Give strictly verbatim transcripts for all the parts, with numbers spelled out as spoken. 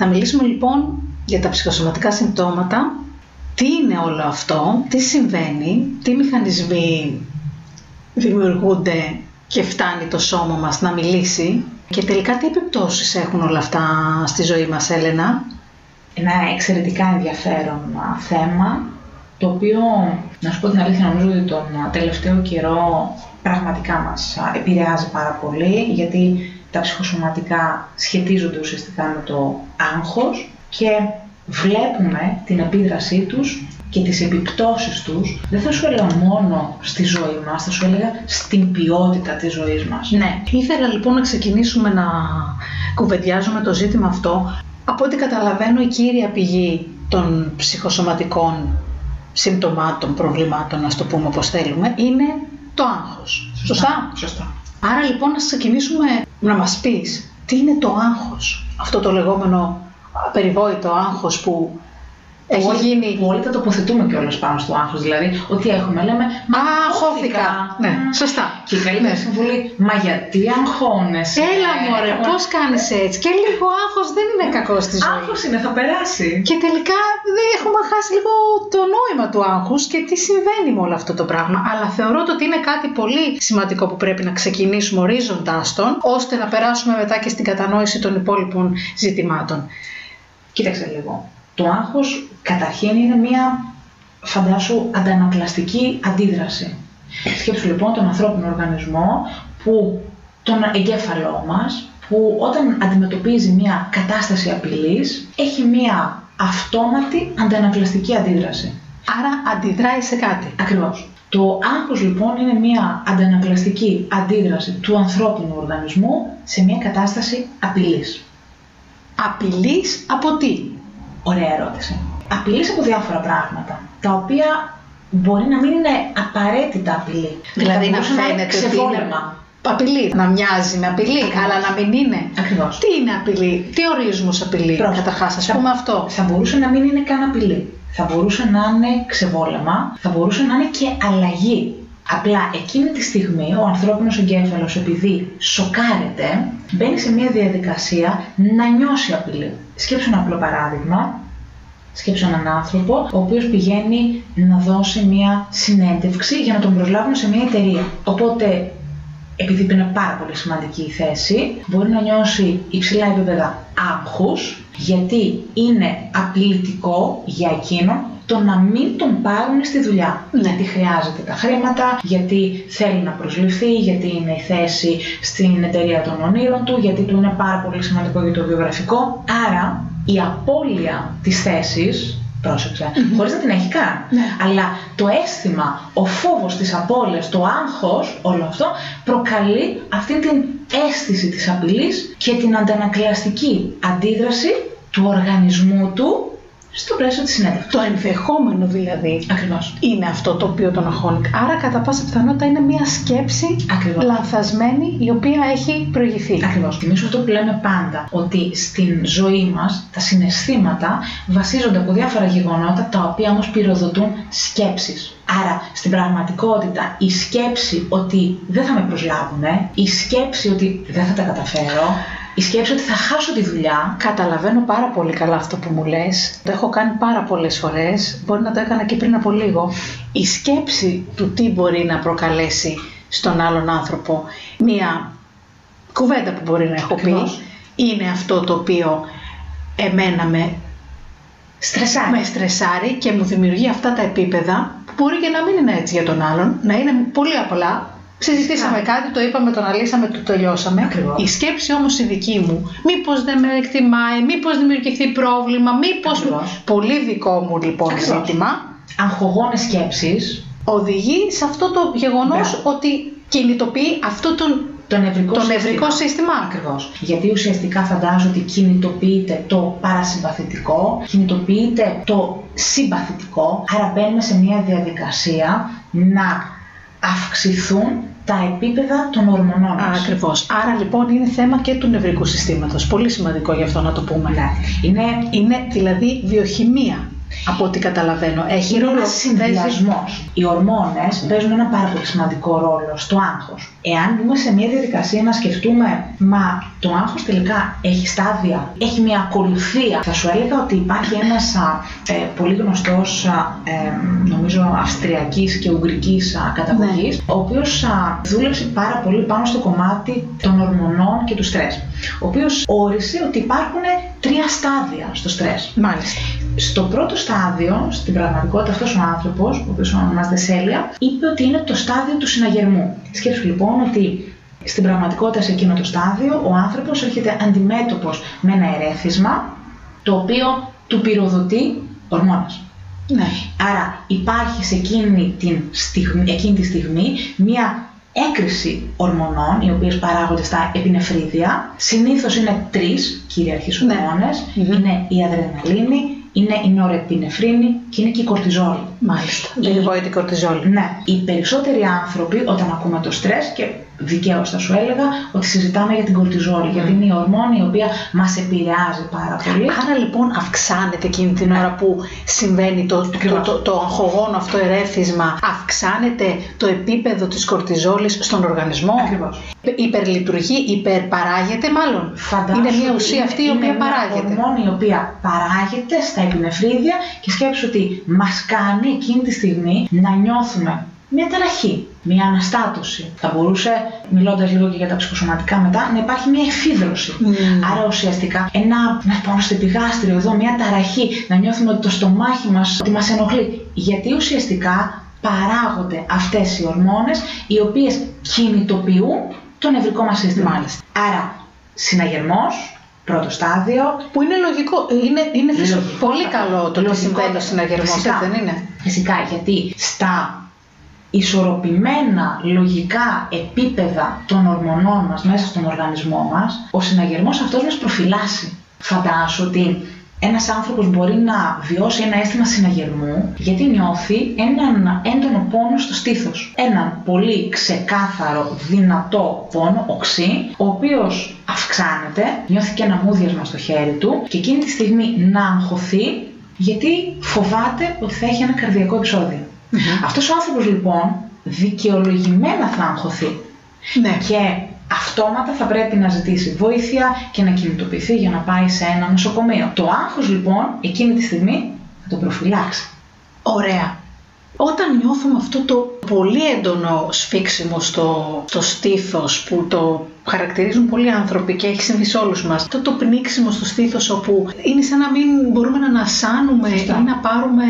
Θα μιλήσουμε λοιπόν για τα ψυχοσωματικά συμπτώματα, τι είναι όλο αυτό, τι συμβαίνει, τι μηχανισμοί δημιουργούνται και φτάνει το σώμα μας να μιλήσει και τελικά τι επιπτώσεις έχουν όλα αυτά στη ζωή μας, Έλενα. Ένα εξαιρετικά ενδιαφέρον θέμα, το οποίο, να σου πω την αλήθεια, νομίζω ότι τον τελευταίο καιρό πραγματικά μας επηρεάζει πάρα πολύ, γιατί τα ψυχοσωματικά σχετίζονται ουσιαστικά με το άγχος και βλέπουμε την επίδρασή τους και τις επιπτώσεις τους, δεν θα σου έλεγα μόνο στη ζωή μας, θα σου έλεγα στην ποιότητα της ζωής μας. Ναι, ήθελα λοιπόν να ξεκινήσουμε να κουβεντιάζουμε το ζήτημα αυτό. Από ό,τι καταλαβαίνω, η κύρια πηγή των ψυχοσωματικών συμπτωμάτων, προβλημάτων, να το πούμε όπως θέλουμε, είναι το άγχος. Σωστά. Σωστά. Σωστά. Άρα λοιπόν να ξεκινήσουμε να μας πεις τι είναι το άγχος, αυτό το λεγόμενο περιβόητο άγχος που έχει όλοι, γίνει... Που όλοι τα τοποθετούμε κιόλας πάνω στο άγχος, δηλαδή ότι έχουμε, λέμε «Μα αγχώθηκα». Ναι, σωστά. Και η καλύτερη ναι. συμβουλή «Μα γιατί αγχώνεσαι». Έλα μωρέ, ε, πώς κάνεις έτσι. Και λίγο άγχος δεν είναι κακό στη ζωή. Άγχος είναι, θα περάσει. Και τελικά δεν έχουμε χάσει λίγο το νόημα του άγχους και τι συμβαίνει με όλο αυτό το πράγμα. Αλλά θεωρώ ότι είναι κάτι πολύ σημαντικό που πρέπει να ξεκινήσουμε ορίζοντάς τον, ώστε να περάσουμε μετά και στην κατανόηση των υπόλοιπων ζητημάτων. Κοίταξε λίγο. Το άγχος καταρχήν είναι μια, φαντάσου, αντανακλαστική αντίδραση. Σκέψου λοιπόν τον ανθρώπινο οργανισμό, που, τον εγκέφαλό μας, που όταν αντιμετωπίζει μια κατάσταση απειλής, έχει μια αυτόματη αντανακλαστική αντίδραση. Άρα αντιδράει σε κάτι. Ακριβώς. Το άγχος λοιπόν είναι μια αντανακλαστική αντίδραση του ανθρώπινου οργανισμού σε μια κατάσταση απειλής. Απειλής από τι? Ωραία ερώτηση. Απειλής από διάφορα πράγματα, τα οποία μπορεί να μην είναι απαραίτητα απειλή. Δηλαδή να φαίνεται ότι είναι απειλή, να μοιάζει με απειλή, ακριβώς, αλλά να μην είναι. Ακριβώς. Τι είναι απειλή, τι ορίζουμε ως απειλή, καταρχάς, ας πούμε αυτό. Θα μπορούσε να μην είναι καν απειλή. Θα μπορούσε να είναι ξεβόλεμα, θα μπορούσε να είναι και αλλαγή. Απλά εκείνη τη στιγμή ο ανθρώπινος εγκέφαλος, επειδή σοκάρεται, μπαίνει σε μια διαδικασία να νιώσει απειλή. Σκέψου ένα απλό παράδειγμα. Σκέψου έναν άνθρωπο ο οποίος πηγαίνει να δώσει μια συνέντευξη για να τον προσλάβουν σε μια εταιρεία. Οπότε, επειδή είναι πάρα πολύ σημαντική η θέση, μπορεί να νιώσει υψηλά επίπεδα άγχους, γιατί είναι απειλητικό για εκείνον το να μην τον πάρουν στη δουλειά. Ναι. Γιατί χρειάζεται τα χρήματα, γιατί θέλει να προσληφθεί, γιατί είναι η θέση στην εταιρεία των ονείρων του, γιατί του είναι πάρα πολύ σημαντικό για το βιογραφικό. Άρα η απώλεια της θέσης, πρόσεξε, mm-hmm. χωρίς να την έχει καν, ναι. αλλά το αίσθημα, ο φόβος της απώλειας, το άγχος, όλο αυτό προκαλεί αυτή την αίσθηση της απειλής και την αντανακλαστική αντίδραση του οργανισμού του στο πλαίσιο της συνέντευξης. Το ενδεχόμενο δηλαδή. Ακριβώς. Είναι αυτό το οποίο τον αγχώνει. Άρα κατά πάσα πιθανότητα είναι μια σκέψη, ακριβώς, λανθασμένη, η οποία έχει προηγηθεί. Ακριβώς. Θυμήσου αυτό που λέμε πάντα, ότι στην ζωή μας τα συναισθήματα βασίζονται από διάφορα γεγονότα, τα οποία όμως πυροδοτούν σκέψεις. Άρα στην πραγματικότητα η σκέψη ότι δεν θα με προσλάβουν, η σκέψη ότι δεν θα τα καταφέρω, η σκέψη ότι θα χάσω τη δουλειά. Καταλαβαίνω πάρα πολύ καλά αυτό που μου λες. Το έχω κάνει πάρα πολλές φορές. Μπορεί να το έκανα και πριν από λίγο. Η σκέψη του τι μπορεί να προκαλέσει στον άλλον άνθρωπο μία κουβέντα που μπορεί να έχω Ακριβώς. πει, είναι αυτό το οποίο εμένα με στρεσάρει. με στρεσάρει και μου δημιουργεί αυτά τα επίπεδα που μπορεί και να μην είναι έτσι για τον άλλον, να είναι πολύ απλά. Συζητήσαμε κάτι, το είπαμε, το αναλύσαμε, το τελειώσαμε. Ακριβώς. Η σκέψη όμως η δική μου, μήπως δεν με εκτιμάει, μήπως δημιουργηθεί πρόβλημα, μήπως... Ακριβώς. Πολύ δικό μου λοιπόν Ακριβώς. ζήτημα. Αγχογόνες σκέψεις. Οδηγεί σε αυτό το γεγονός, Ναι. ότι κινητοποιεί αυτό τον, το νευρικό, το σύστημα. νευρικό σύστημα. Ακριβώς. Γιατί ουσιαστικά φαντάζομαι ότι κινητοποιείται το παρασυμπαθητικό, κινητοποιείται το συμπαθητικό, άρα μπαίνουμε σε μια διαδικασία να αυξηθούν τα επίπεδα των ορμονών μας. Ακριβώς. Άρα λοιπόν είναι θέμα και του νευρικού συστήματος. Πολύ σημαντικό γι' αυτό να το πούμε. Ναι. Είναι... είναι δηλαδή βιοχημία. Από ό,τι καταλαβαίνω. Έχει Είναι ρόλο ένας συνδυασμός. Οι ορμόνες παίζουν ένα πάρα πολύ σημαντικό ρόλο στο άγχος. Εάν μπούμε σε μια διαδικασία να σκεφτούμε, μα το άγχος τελικά έχει στάδια, έχει μια ακολουθία. Θα σου έλεγα ότι υπάρχει ένας α, ε, πολύ γνωστός, α, ε, νομίζω, αυστριακής και ουγγρικής α, καταγωγής, ναι. ο οποίος α, δούλεψε πάρα πολύ πάνω στο κομμάτι των ορμονών και του στρες. Ο οποίος όρισε ότι υπάρχουν τρία στάδια στο στρες. Μάλιστα. Στο πρώτο στάδιο, στην πραγματικότητα, αυτός ο άνθρωπος, ο οποίος ονομάζεται Σέλια, είπε ότι είναι το στάδιο του συναγερμού. Σκέψου λοιπόν ότι στην πραγματικότητα, σε εκείνο το στάδιο, ο άνθρωπος έρχεται αντιμέτωπος με ένα ερέθισμα, το οποίο του πυροδοτεί ορμόνες. Ναι. Άρα υπάρχει σε εκείνη, την στιγμή, εκείνη τη στιγμή μία έκρηση ορμονών, οι οποίες παράγονται στα επινεφρίδια. Συνήθως είναι τρεις κυριαρχείς ορμόνες. Ναι. Είναι η αδρεναλίνη, είναι η νορεπινεφρίνη και είναι και η κορτιζόλη. Μάλιστα. Η βόητη κορτιζόλη. Ναι. Οι περισσότεροι άνθρωποι, όταν ακούμε το στρες, και δικαίως θα σου έλεγα ότι συζητάμε για την κορτιζόλη, mm. γιατί είναι η ορμόνη η οποία μας επηρεάζει πάρα πολύ. Άρα λοιπόν αυξάνεται εκείνη την ώρα που συμβαίνει το, το, το, το αγχογόνο αυτό ερέφισμα, αυξάνεται το επίπεδο της κορτιζόλης στον οργανισμό. Ακριβώς. Υπερλειτουργεί, υπερπαράγεται μάλλον. Φαντάσου, είναι μια ουσία είναι, αυτή η οποία είναι παράγεται. Είναι μια ορμόνη η οποία παράγεται στα επινεφρίδια και σκέψου ότι μας κάνει εκείνη τη στιγμή να νιώθουμε μια ταραχή, μια αναστάτωση. Θα μπορούσε, μιλώντας λίγο και για τα ψυχοσωματικά μετά, να υπάρχει μια εφίδρωση. Mm. Άρα ουσιαστικά ένα, να πάω στο επιγάστριο εδώ, μια ταραχή, να νιώθουμε ότι το στομάχι μας ότι μας ενοχλεί. Γιατί ουσιαστικά παράγονται αυτές οι ορμόνες οι οποίες κινητοποιούν το νευρικό μας σύστημα. Μάλιστα. Άρα συναγερμός, πρώτο στάδιο. Που είναι λογικό, είναι, είναι λογικό, πολύ καλό το ότι συμβαίνει ο συναγερμός, έτσι δεν είναι? Φυσικά, γιατί στα ισορροπημένα λογικά επίπεδα των ορμονών μας μέσα στον οργανισμό μας, ο συναγερμός αυτός μας προφυλάσσει. Φαντάσου ότι ένας άνθρωπος μπορεί να βιώσει ένα αίσθημα συναγερμού γιατί νιώθει έναν έντονο πόνο στο στήθος. Έναν πολύ ξεκάθαρο, δυνατό πόνο, οξύ, ο οποίος αυξάνεται, νιώθει και ένα μούδιασμα στο χέρι του και εκείνη τη στιγμή να αγχωθεί γιατί φοβάται ότι θα έχει ένα καρδιακό επεισόδιο. Mm-hmm. Αυτός ο άνθρωπος λοιπόν δικαιολογημένα θα αγχωθεί. Ναι. Και αυτόματα θα πρέπει να ζητήσει βοήθεια και να κινητοποιηθεί για να πάει σε ένα νοσοκομείο. Το άγχος λοιπόν εκείνη τη στιγμή θα τον προφυλάξει. Ωραία. Όταν νιώθουμε αυτό το πολύ έντονο σφίξιμο στο, στο στήθος που το χαρακτηρίζουν πολλοί άνθρωποι και έχει συμβεί σε όλους μας, αυτό το πνίξιμο στο στήθος όπου είναι σαν να μην μπορούμε να ανασάνουμε ή να πάρουμε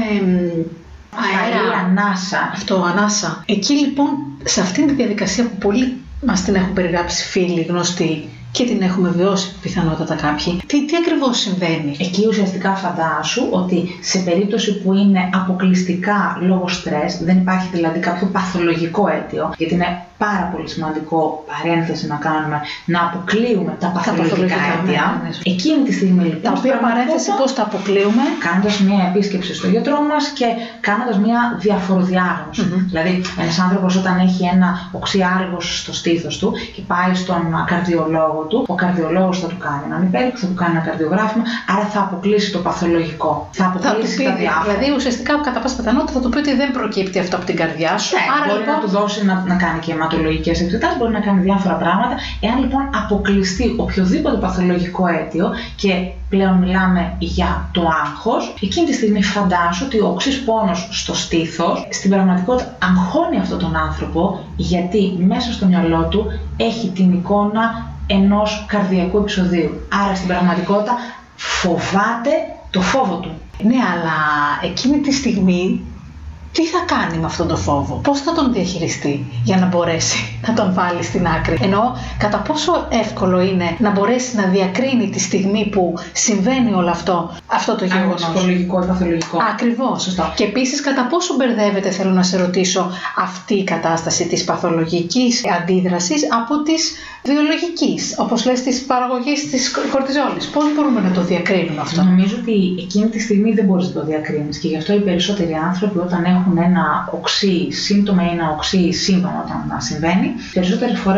αέρα, ανάσα. Αυτό, ανάσα. Εκεί λοιπόν, σε αυτήν τη διαδικασία που πολλοί μας την έχουν περιγράψει φίλοι, γνωστοί και την έχουμε βιώσει πιθανότατα κάποιοι, τι, τι ακριβώς συμβαίνει? Εκεί ουσιαστικά φαντάσου ότι σε περίπτωση που είναι αποκλειστικά λόγω στρες, δεν υπάρχει δηλαδή κάποιο παθολογικό αίτιο, γιατί είναι πάρα πολύ σημαντικό, παρένθεση να κάνουμε, να αποκλείουμε τα παθολογικά αίτια. Ναι, ναι, ναι. Εκείνη τη στιγμή λοιπόν, τα οποία παρένθεση πώς τα αποκλείουμε? Κάνοντας μια επίσκεψη στο γιατρό μας και κάνοντας μια διαφοροδιάγνωση. Mm-hmm. Δηλαδή, ένας άνθρωπος όταν έχει ένα οξύ άλγος στο στήθος του και πάει στον καρδιολόγο του, ο καρδιολόγος θα του κάνει έναν υπέρηχο, θα του κάνει ένα καρδιογράφημα, άρα θα αποκλείσει το παθολογικό. Θα αποκλείσει θα τα διάφορα. Δηλαδή, ουσιαστικά κατά πάσα πιθανότητα θα του πει ότι δεν προκύπτει αυτό από την καρδιά σου. Ναι, άρα μπορεί λοιπόν να του δώσει να, να κάνει και αιματολογικές εξετάσεις, μπορεί να κάνει διάφορα πράγματα. Εάν λοιπόν αποκλειστεί οποιοδήποτε παθολογικό αίτιο και πλέον μιλάμε για το άγχος, εκείνη τη στιγμή φαντάσου ότι ο οξύς πόνος στο στήθος στην πραγματικότητα αγχώνει αυτόν τον άνθρωπο, γιατί μέσα στο μυαλό του έχει την εικόνα ενός καρδιακού επεισοδίου. Άρα στην πραγματικότητα φοβάται το φόβο του. Ναι, αλλά εκείνη τη στιγμή τι θα κάνει με αυτόν τον φόβο, πώς θα τον διαχειριστεί για να μπορέσει να τον βάλει στην άκρη? Εννοώ, κατά πόσο εύκολο είναι να μπορέσει να διακρίνει τη στιγμή που συμβαίνει όλο αυτό, αυτό το γεγονός. Ψυχολογικό ή παθολογικό. Ακριβώς. Σωστό. Και επίσης, κατά πόσο μπερδεύεται, θέλω να σε ρωτήσω, αυτή η κατάσταση της παθολογικής αντίδρασης από της βιολογικής, όπως λες, της παραγωγής της κορτιζόλης. Πώς μπορούμε να το διακρίνουμε αυτό? Νομίζω ότι εκείνη τη στιγμή δεν μπορείς να το διακρίνεις και γι' αυτό οι περισσότεροι άνθρωποι όταν έχουν ένα οξύ σύμπτωμα ή ένα οξύ σύμπτωμα όταν συμβαίνει, περισσότερες φορές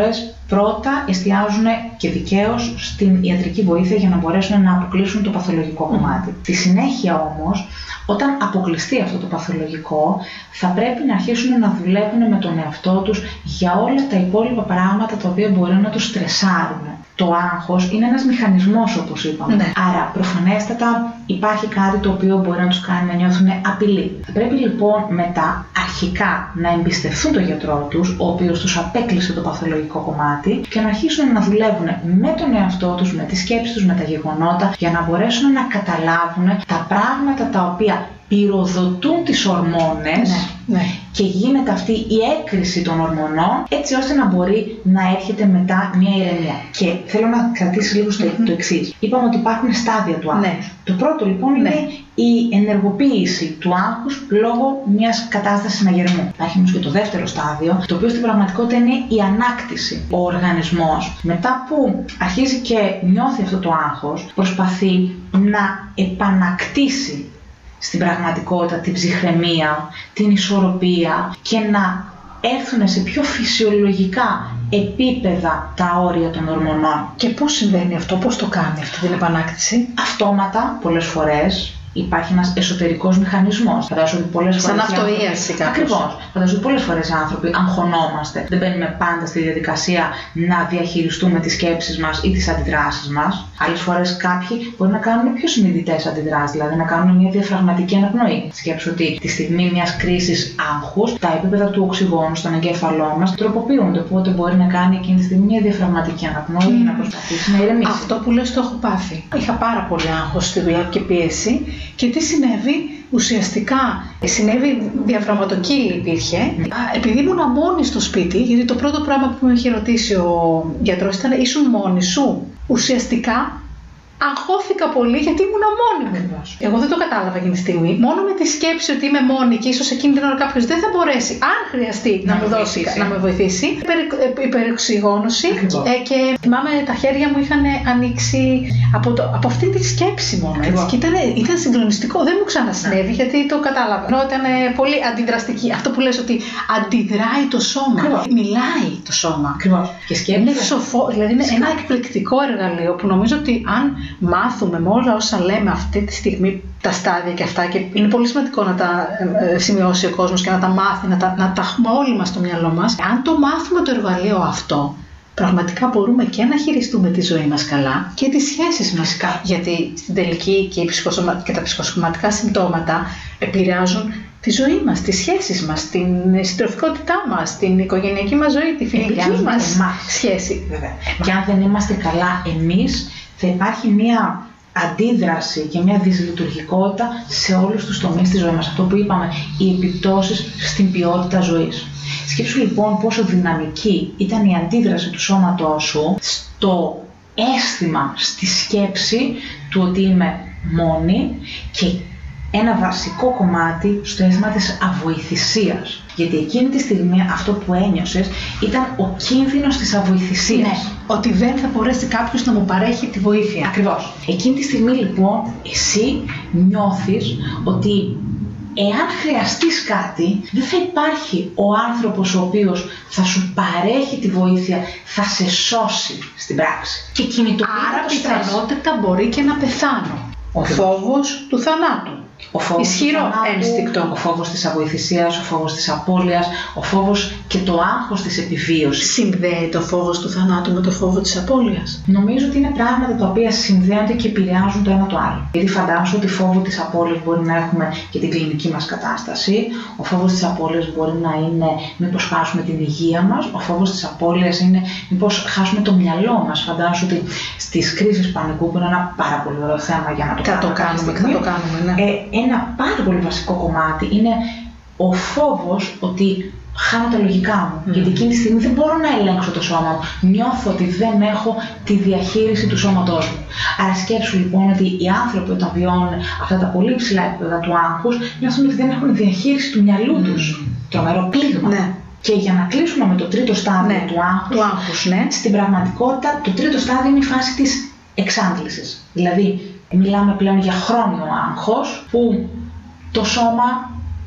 πρώτα εστιάζουν και δικαίως στην ιατρική βοήθεια για να μπορέσουν να αποκλείσουν το παθολογικό κομμάτι. Στη συνέχεια όμως, όταν αποκλειστεί αυτό το παθολογικό, θα πρέπει να αρχίσουν να δουλεύουν με τον εαυτό τους για όλα τα υπόλοιπα πράγματα τα οποία μπορεί να τους στρεσάρουν. Το άγχος είναι ένας μηχανισμός, όπως είπαμε. Ναι. Άρα, προφανέστατα υπάρχει κάτι το οποίο μπορεί να τους κάνει να νιώθουν απειλή. Θα πρέπει λοιπόν μετά αρχικά να εμπιστευτούν τον γιατρό τους, ο οποίος τους απέκλεισε το παθολογικό κομμάτι, και να αρχίσουν να δουλεύουν με τον εαυτό τους, με τις σκέψεις τους, με τα γεγονότα, για να μπορέσουν να καταλάβουν τα πράγματα τα οποία πυροδοτούν τις ορμόνες, ναι, ναι, και γίνεται αυτή η έκρηση των ορμονών, έτσι ώστε να μπορεί να έρχεται μετά μια ηρεμία. Και θέλω να κρατήσει λίγο στο mm-hmm. το εξής. Είπαμε ότι υπάρχουν στάδια του άγχους. Ναι. Το πρώτο λοιπόν ναι. είναι η ενεργοποίηση του άγχους λόγω μιας κατάστασης συναγερμού. Υπάρχει όμως και το δεύτερο στάδιο, το οποίο στην πραγματικότητα είναι η ανάκτηση. Ο οργανισμός, μετά που αρχίζει και νιώθει αυτό το άγχος, προσπαθεί να επανακτήσει στην πραγματικότητα την ψυχραιμία, την ισορροπία και να έρθουν σε πιο φυσιολογικά επίπεδα τα όρια των ορμονών. Και πώς συμβαίνει αυτό, πώς το κάνει αυτή την επανάκτηση? Αυτόματα, πολλές φορές. Υπάρχει ένας εσωτερικός μηχανισμός. Φαντάζομαι ότι πολλές φορές. Σαν αυτοίαση κάπως. Ακριβώς. Φαντάζομαι ότι πολλές φορές οι άνθρωποι αγχωνόμαστε. Δεν μπαίνουμε πάντα στη διαδικασία να διαχειριστούμε τις σκέψεις μας ή τις αντιδράσεις μας. Άλλες φορές κάποιοι μπορεί να κάνουν πιο συνειδητές αντιδράσεις, δηλαδή να κάνουν μια διαφραγματική αναπνοή. Σκέψου ότι τη στιγμή μιας κρίσης άγχους, τα επίπεδα του οξυγόνου στον εγκέφαλό μας τροποποιούνται. Οπότε μπορεί να κάνει εκείνη τη στιγμή μια διαφραγματική αναπνοή mm. για να προσπαθήσει να ηρεμήσει. Αυτό που λες το έχω πάθει. Είχα πάρα πολύ άγχος στη δουλειά και πίεση. Και τι συνέβη? Ουσιαστικά συνέβη διαφραγματοκύλη υπήρχε. Mm. Επειδή ήμουν μόνη στο σπίτι, γιατί το πρώτο πράγμα που με είχε ρωτήσει ο γιατρός ήταν ήσουν μόνη σου? Ουσιαστικά αγχώθηκα πολύ γιατί ήμουν μόνη μου. Ακριβώς. Εγώ δεν το κατάλαβα εκείνη τη στιγμή. Μόνο με τη σκέψη ότι είμαι μόνη και ίσως εκείνη την ώρα κάποιος δεν θα μπορέσει, αν χρειαστεί, να, να, μου, δώσει, να με βοηθήσει. Υπερ, υπερεξυγόνωση. Ε, και θυμάμαι τα χέρια μου είχαν ανοίξει από, το, από αυτή τη σκέψη μόνο. Έτσι. Και ήταν, ήταν συγκλονιστικό. Δεν μου ξανασυνέβη yeah. γιατί το κατάλαβα. Ενώ ήταν πολύ αντιδραστική. Αυτό που λες ότι αντιδράει το σώμα. Ακριβώς. Μιλάει το σώμα. Ακριβώς. Και είναι σοφό. Δηλαδή είναι ένα εκπληκτικό εργαλείο που νομίζω ότι αν μάθουμε με όλα όσα λέμε αυτή τη στιγμή, τα στάδια και αυτά, και είναι πολύ σημαντικό να τα ε, σημειώσει ο κόσμος και να τα μάθει, να τα, να τα έχουμε όλοι μας στο μυαλό μας. Αν το μάθουμε το εργαλείο αυτό, πραγματικά μπορούμε και να χειριστούμε τη ζωή μας καλά και τις σχέσεις μας. Φυσικά. Γιατί στην τελική και, ψυχοσωμα... και τα ψυχοσωματικά συμπτώματα επηρεάζουν τη ζωή μας, τις σχέσεις μας, την συντροφικότητά μας, την οικογενειακή μας ζωή, τη φιλική μας σχέση. Βέβαια. Και αν δεν είμαστε καλά εμείς, θα υπάρχει μία αντίδραση και μία δυσλειτουργικότητα σε όλους τους τομείς της ζωής μας. Αυτό που είπαμε, οι επιπτώσεις στην ποιότητα ζωής. Σκέψου λοιπόν πόσο δυναμική ήταν η αντίδραση του σώματός σου στο αίσθημα, στη σκέψη του ότι είμαι μόνη, και ένα βασικό κομμάτι στο αίσθημα της αβοηθησίας. Γιατί εκείνη τη στιγμή αυτό που ένιωσες ήταν ο κίνδυνος της αβοηθησίας. Ναι, ότι δεν θα μπορέσει κάποιος να μου παρέχει τη βοήθεια. Ακριβώς. Εκείνη τη στιγμή λοιπόν εσύ νιώθεις ότι εάν χρειαστείς κάτι, δεν θα υπάρχει ο άνθρωπος ο οποίος θα σου παρέχει τη βοήθεια, θα σε σώσει στην πράξη. Και κινητοποιείται. Άρα πιθανότητα μπορεί και να πεθάνω. Ο φόβος του θανάτου. Ο φόβος ισχυρό ένστικτο. Ο φόβος της αβοηθησίας, ο φόβος της απώλειας, ο φόβος και το άγχος της επιβίωσης. Συνδέεται το φόβος του θανάτου με το φόβο της απώλειας? Νομίζω ότι είναι πράγματα τα οποία συνδέονται και επηρεάζουν το ένα το άλλο. Γιατί φαντάζομαι ότι φόβο της απώλειας μπορεί να έχουμε και την κλινική μας κατάσταση. Ο φόβος της απώλειας μπορεί να είναι μήπως χάσουμε την υγεία μας. Ο φόβος της απώλειας είναι μήπως χάσουμε το μυαλό μας. Φαντάζομαι ότι στις κρίσεις πανικού, που είναι ένα πάρα πολύ ωραίο θέμα για να το θα κάνουμε, το κάνουμε, θα το κάνουμε, ναι. Ε, ένα πάρα πολύ βασικό κομμάτι είναι ο φόβος ότι χάνω τα λογικά μου. Mm. Γιατί εκείνη τη στιγμή δεν μπορώ να ελέγξω το σώμα μου. Νιώθω ότι δεν έχω τη διαχείριση του σώματός μου. Άρα σκέψου λοιπόν ότι οι άνθρωποι όταν βιώνουν αυτά τα πολύ ψηλά επίπεδα του άγχους, νιώθουν ότι δεν έχουν διαχείριση του μυαλού τους. Mm. Τρομερό πλήγμα. Ναι. Και για να κλείσουμε με το τρίτο στάδιο ναι. του άγχους, του άγχους ναι. στην πραγματικότητα το τρίτο στάδιο είναι η φάση της εξάντλησης. Δηλαδή, μιλάμε πλέον για χρόνιο άγχος που το σώμα,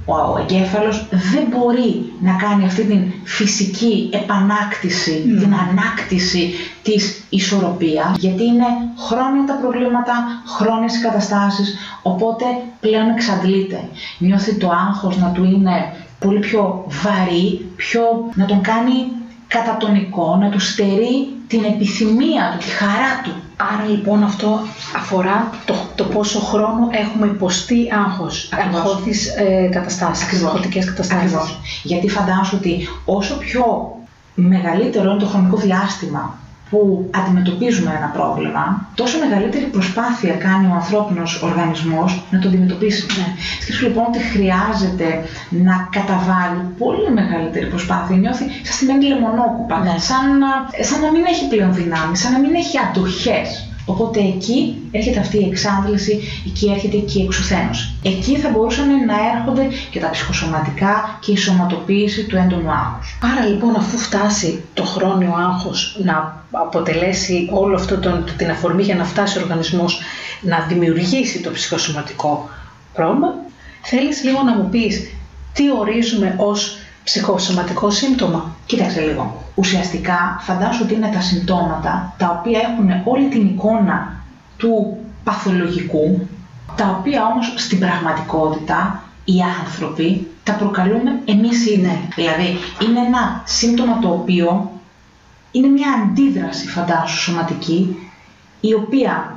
ο εγκέφαλος δεν μπορεί να κάνει αυτή την φυσική επανάκτηση, mm. την ανάκτηση της ισορροπίας, γιατί είναι χρόνια τα προβλήματα, χρόνιες οι καταστάσεις, οπότε πλέον εξαντλείται. Νιώθει το άγχος να του είναι πολύ πιο βαρύ, πιο, να τον κάνει κατατονικό, να του στερεί την επιθυμία του, τη χαρά του. Άρα λοιπόν αυτό αφορά το, το πόσο χρόνο έχουμε υποστεί άγχος, αγχώδεις ε, καταστάσεις, αγχωτικές καταστάσεις. Ακριβώς. Γιατί φαντάζομαι ότι όσο πιο μεγαλύτερο είναι το χρονικό διάστημα που αντιμετωπίζουμε ένα πρόβλημα, τόσο μεγαλύτερη προσπάθεια κάνει ο ανθρώπινος οργανισμός να το αντιμετωπίσει. Ναι. Σκέψου λοιπόν ότι χρειάζεται να καταβάλει πολύ μεγαλύτερη προσπάθεια. Νιώθει σαν στημένη λεμονόκουπα, ναι. σαν, σαν να μην έχει πλέον δυνάμεις, σαν να μην έχει αντοχές. Οπότε εκεί έρχεται αυτή η εξάντληση, εκεί έρχεται και η εξουθένωση. Εκεί θα μπορούσαν να έρχονται και τα ψυχοσωματικά και η σωματοποίηση του έντονου άγχους. Άρα λοιπόν, αφού φτάσει το χρόνιο άγχος να αποτελέσει όλο αυτό το, την αφορμή για να φτάσει ο οργανισμός να δημιουργήσει το ψυχοσωματικό πρόβλημα, θέλεις λίγο να μου πεις τι ορίζουμε ως ψυχοσωματικό σύμπτωμα? Κοίταξε λίγο. Ουσιαστικά φαντάσου ότι είναι τα συμπτώματα τα οποία έχουν όλη την εικόνα του παθολογικού, τα οποία όμως στην πραγματικότητα οι άνθρωποι τα προκαλούμε εμείς είναι. Δηλαδή είναι ένα σύμπτωμα το οποίο είναι μια αντίδραση, φαντάσου, σωματική, η οποία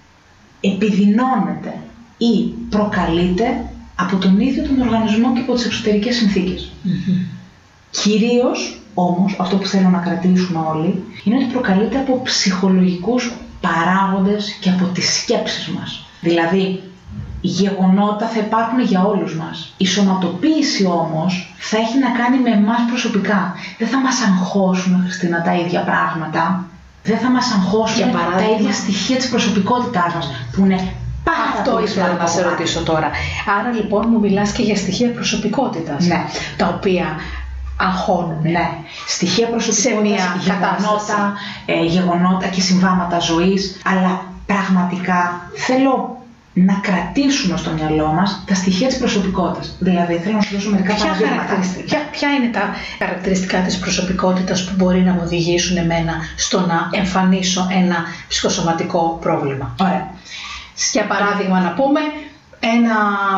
επιδεινώνεται ή προκαλείται από τον ίδιο τον οργανισμό και από τις εξωτερικές συνθήκες. Mm-hmm. Κυρίως όμως, αυτό που θέλω να κρατήσουμε όλοι, είναι ότι προκαλείται από ψυχολογικούς παράγοντες και από τις σκέψεις μας. Δηλαδή, γεγονότα θα υπάρχουν για όλους μας. Η σωματοποίηση όμως θα έχει να κάνει με εμάς προσωπικά. Δεν θα μας αγχώσουν, Χριστίνα, τα ίδια πράγματα. Δεν θα μας αγχώσουν τα ίδια στοιχεία της προσωπικότητάς μας, που είναι πάρα αυτό πολύ ήθελα να σε ρωτήσω τώρα. Άρα λοιπόν μου μιλάς και για στοιχεία προσωπικότητας, ναι. τα οποία αγχώνουν. Ναι. Στοιχεία προσωπικότητας, σε μια γεγονότα, ε, γεγονότα και συμβάματα ζωής, αλλά πραγματικά θέλω να κρατήσουμε στο μυαλό μας τα στοιχεία της προσωπικότητας. Δηλαδή, θέλω να σου δώσω μερικά ποια παραδείγματα. Ποια, ποια είναι τα χαρακτηριστικά της προσωπικότητας που μπορεί να μου οδηγήσουν εμένα στο να εμφανίσω ένα ψυχοσωματικό πρόβλημα? Ωραία. Για παράδειγμα, να πούμε ένα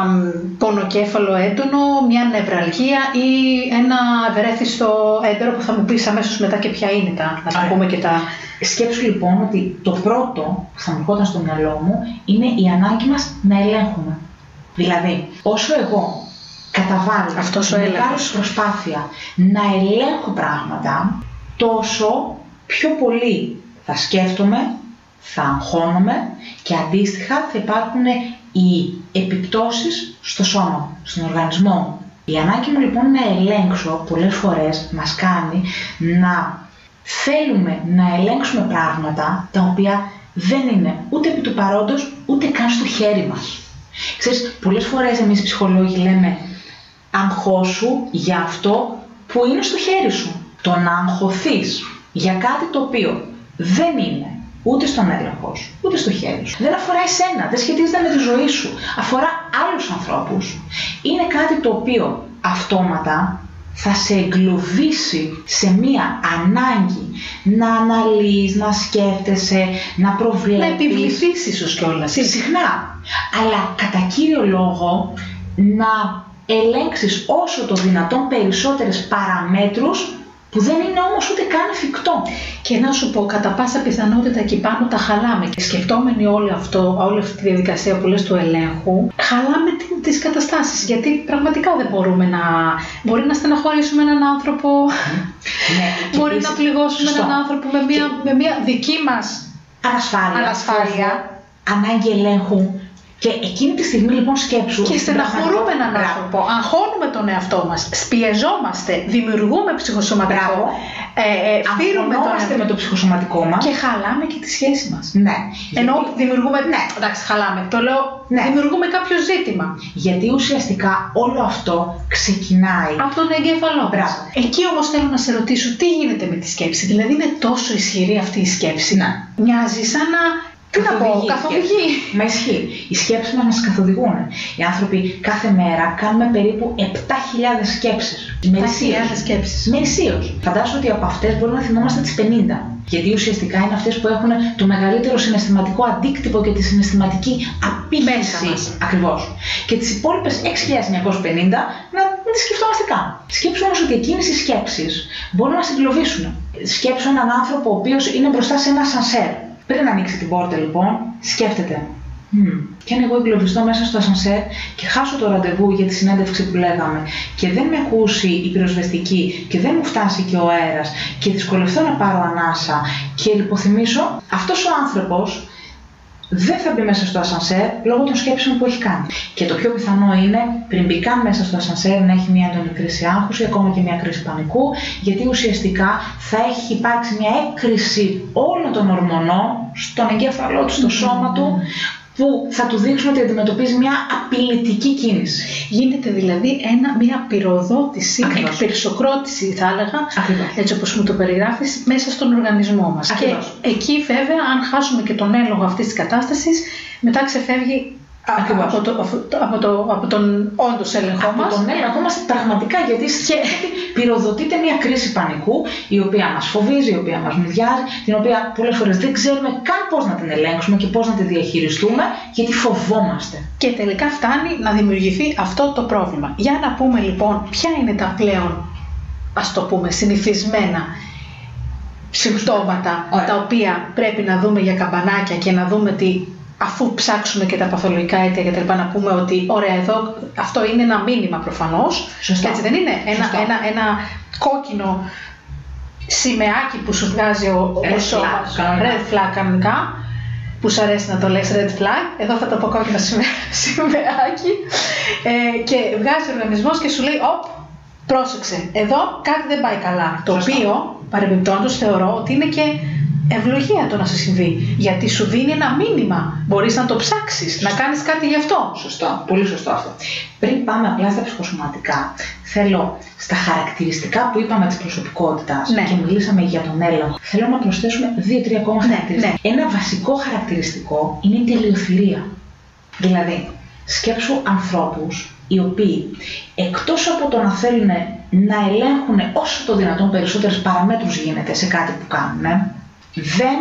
πονοκέφαλο έντονο, μια νευραλγία ή ένα ευερέθιστο έντερο, που θα μου πεις αμέσως μετά και ποια είναι τα, να τα πούμε και τα... Σκέψου λοιπόν ότι το πρώτο που θα μου έρχονταν στο μυαλό μου είναι η ανάγκη μας να ελέγχουμε. Δηλαδή, όσο εγώ καταβάλω αυτός ο μεγάλη προσπάθεια να ελέγχω πράγματα, τόσο πιο πολύ θα σκέφτομαι, θα αγχώνομαι και αντίστοιχα θα υπάρχουν οι επιπτώσεις στο σώμα, στον οργανισμό μου. Η ανάγκη μου λοιπόν να ελέγξω πολλές φορές μας κάνει να θέλουμε να ελέγξουμε πράγματα τα οποία δεν είναι ούτε επί του παρόντος ούτε καν στο χέρι μας. Ξέρεις, πολλές φορές εμείς οι ψυχολόγοι λέμε αγχώσου για αυτό που είναι στο χέρι σου. Το να αγχωθείς για κάτι το οποίο δεν είναι ούτε στον έλεγχο σου, ούτε στο χέρι σου, δεν αφορά εσένα, δεν σχετίζεται με τη ζωή σου, αφορά άλλους ανθρώπους. Είναι κάτι το οποίο αυτόματα θα σε εγκλωβίσει σε μία ανάγκη να αναλύεις, να σκέφτεσαι, να προβλέπεις. Να επιβληθείς ίσως κιόλας. Συχνά. Αλλά κατά κύριο λόγο να ελέγξεις όσο το δυνατόν περισσότερες παραμέτρους που δεν είναι όμως ούτε καν εφικτό. Και να σου πω, κατά πάσα πιθανότητα εκεί πάνω τα χαλάμε. Και σκεφτόμενοι όλο αυτό, όλη αυτή τη διαδικασία που λες του ελέγχου, χαλάμε τις καταστάσεις. Γιατί πραγματικά δεν μπορούμε να... Μπορεί να στεναχωρήσουμε έναν άνθρωπο, ναι, μπορεί να πληγώσουμε έναν άνθρωπο με μια, με μια δική μας ανασφάλεια, ανασφάλεια. Ανάγκη ελέγχου. Και εκείνη τη στιγμή λοιπόν σκέψου. Και στεναχωρούμε έναν άνθρωπο, αγχώνουμε τον εαυτό μας, πιεζόμαστε, δημιουργούμε ψυχοσωματικό, ε, ε, φύρουμε τον... με το ψυχοσωματικό μας και χαλάμε και τη σχέση μας. Ναι. Ενώ γιατί... δημιουργούμε, ναι, εντάξει, χαλάμε, το λέω, ναι. Δημιουργούμε κάποιο ζήτημα. Γιατί ουσιαστικά όλο αυτό ξεκινάει από τον εγκέφαλό μας. Εκεί όμως θέλω να σε ρωτήσω τι γίνεται με τη σκέψη. Δηλαδή είναι τόσο ισχυρή αυτή η σκέψη. Ναι. Μοιάζει σαν να Τι να πω, καθοδηγεί. Μα ισχύει. Οι σκέψεις μας μας καθοδηγούν. Οι άνθρωποι κάθε μέρα κάνουμε περίπου επτά χιλιάδες σκέψεις. επτά χιλιάδες σκέψεις. Μερισίως. Φαντάσου ότι από αυτές μπορούμε να θυμόμαστε τις πενήντα. Γιατί ουσιαστικά είναι αυτές που έχουν το μεγαλύτερο συναισθηματικό αντίκτυπο και τη συναισθηματική απήχηση. Ακριβώς. Και τις υπόλοιπες έξι χιλιάδες εννιακόσιες πενήντα να μην τις σκεφτόμαστε καν. Σκέψου όμως ότι εκείνες οι σκέψεις μπορούν να μας εγκλωβίσουν. Σκέψου έναν άνθρωπο ο οποίος είναι μπροστά σε ένα ασανσέρ. Πριν ανοίξει την πόρτα, λοιπόν, σκέφτεται. Mm. Και αν εγώ εγκλωβιστώ μέσα στο ασανσέρ και χάσω το ραντεβού για τη συνέντευξη που λέγαμε και δεν με ακούσει η πυροσβεστική και δεν μου φτάσει και ο αέρας και δυσκολευτώ να πάρω ανάσα και λιποθυμίσω, αυτός ο άνθρωπος δεν θα μπει μέσα στο ασανσέρ λόγω των σκέψεων που έχει κάνει. Και το πιο πιθανό είναι πριν μπει καν μέσα στο ασανσέρ να έχει μια έντονη κρίση άγχους ή ακόμα και μια κρίση πανικού, γιατί ουσιαστικά θα έχει υπάρξει μια έκρηση όλων των ορμονών στον εγκέφαλό του, στο σώμα του, που θα του δείξουν ότι αντιμετωπίζει μια απειλητική κίνηση. Γίνεται δηλαδή ένα, μια πυροδότηση, εκπυρσοκρότηση θα έλεγα, Ακριβώς. έτσι όπως μου το περιγράφεις, μέσα στον οργανισμό μας. Ακριβώς. Και εκεί βέβαια, αν χάσουμε και τον έλεγχο αυτής της κατάστασης, μετά ξεφεύγει από, το, από, το, από τον όντως έλεγχό από μας. τον έλεγχό μας πραγματικά, γιατί και... πυροδοτείται μια κρίση πανικού, η οποία μας φοβίζει, η οποία μας μουδιάζει, την οποία πολλές φορές δεν ξέρουμε καν πώς να την ελέγξουμε και πώς να τη διαχειριστούμε, γιατί φοβόμαστε. Και τελικά φτάνει να δημιουργηθεί αυτό το πρόβλημα. Για να πούμε λοιπόν ποια είναι τα πλέον, ας το πούμε, συνηθισμένα συμπτώματα, τα οποία πρέπει να δούμε για καμπανάκια και να δούμε τι, αφού ψάξουμε και τα παθολογικά αίτια και τα λοιπά, να πούμε ότι ωραία, εδώ αυτό είναι ένα μήνυμα προφανώς. Σωστά. Έτσι δεν είναι? Ένα, ένα, ένα κόκκινο σημαίακι που σου βγάζει ο, ο σώμας, red flag κανονικά, που σου αρέσει να το λες red flag, εδώ θα το πω κόκκινο σημαίακι, ε, και βγάζει ο οργανισμός και σου λέει οπ, πρόσεξε, εδώ κάτι δεν πάει καλά. Το Σωστά. οποίο παρεμπιπτόντως θεωρώ ότι είναι και ευλογία το να σε συμβεί, γιατί σου δίνει ένα μήνυμα. Μπορείς να το ψάξεις, σωστά, να κάνεις κάτι γι' αυτό. Σωστό, πολύ σωστό αυτό. Πριν πάμε απλά στα ψυχοσωματικά, θέλω στα χαρακτηριστικά που είπαμε της προσωπικότητας, ναι, και μιλήσαμε για τον έλεγχο, θέλω να προσθέσουμε δύο-τρία ακόμα ναι, χαρακτηριστικά. Ναι. Ένα βασικό χαρακτηριστικό είναι η τελειοθυρία. Δηλαδή, σκέψου ανθρώπους οι οποίοι εκτός από το να θέλουν να ελέγχουν όσο το δυνατόν περισσότερες παραμέτρους γίνεται σε κάτι που κάνουν, δεν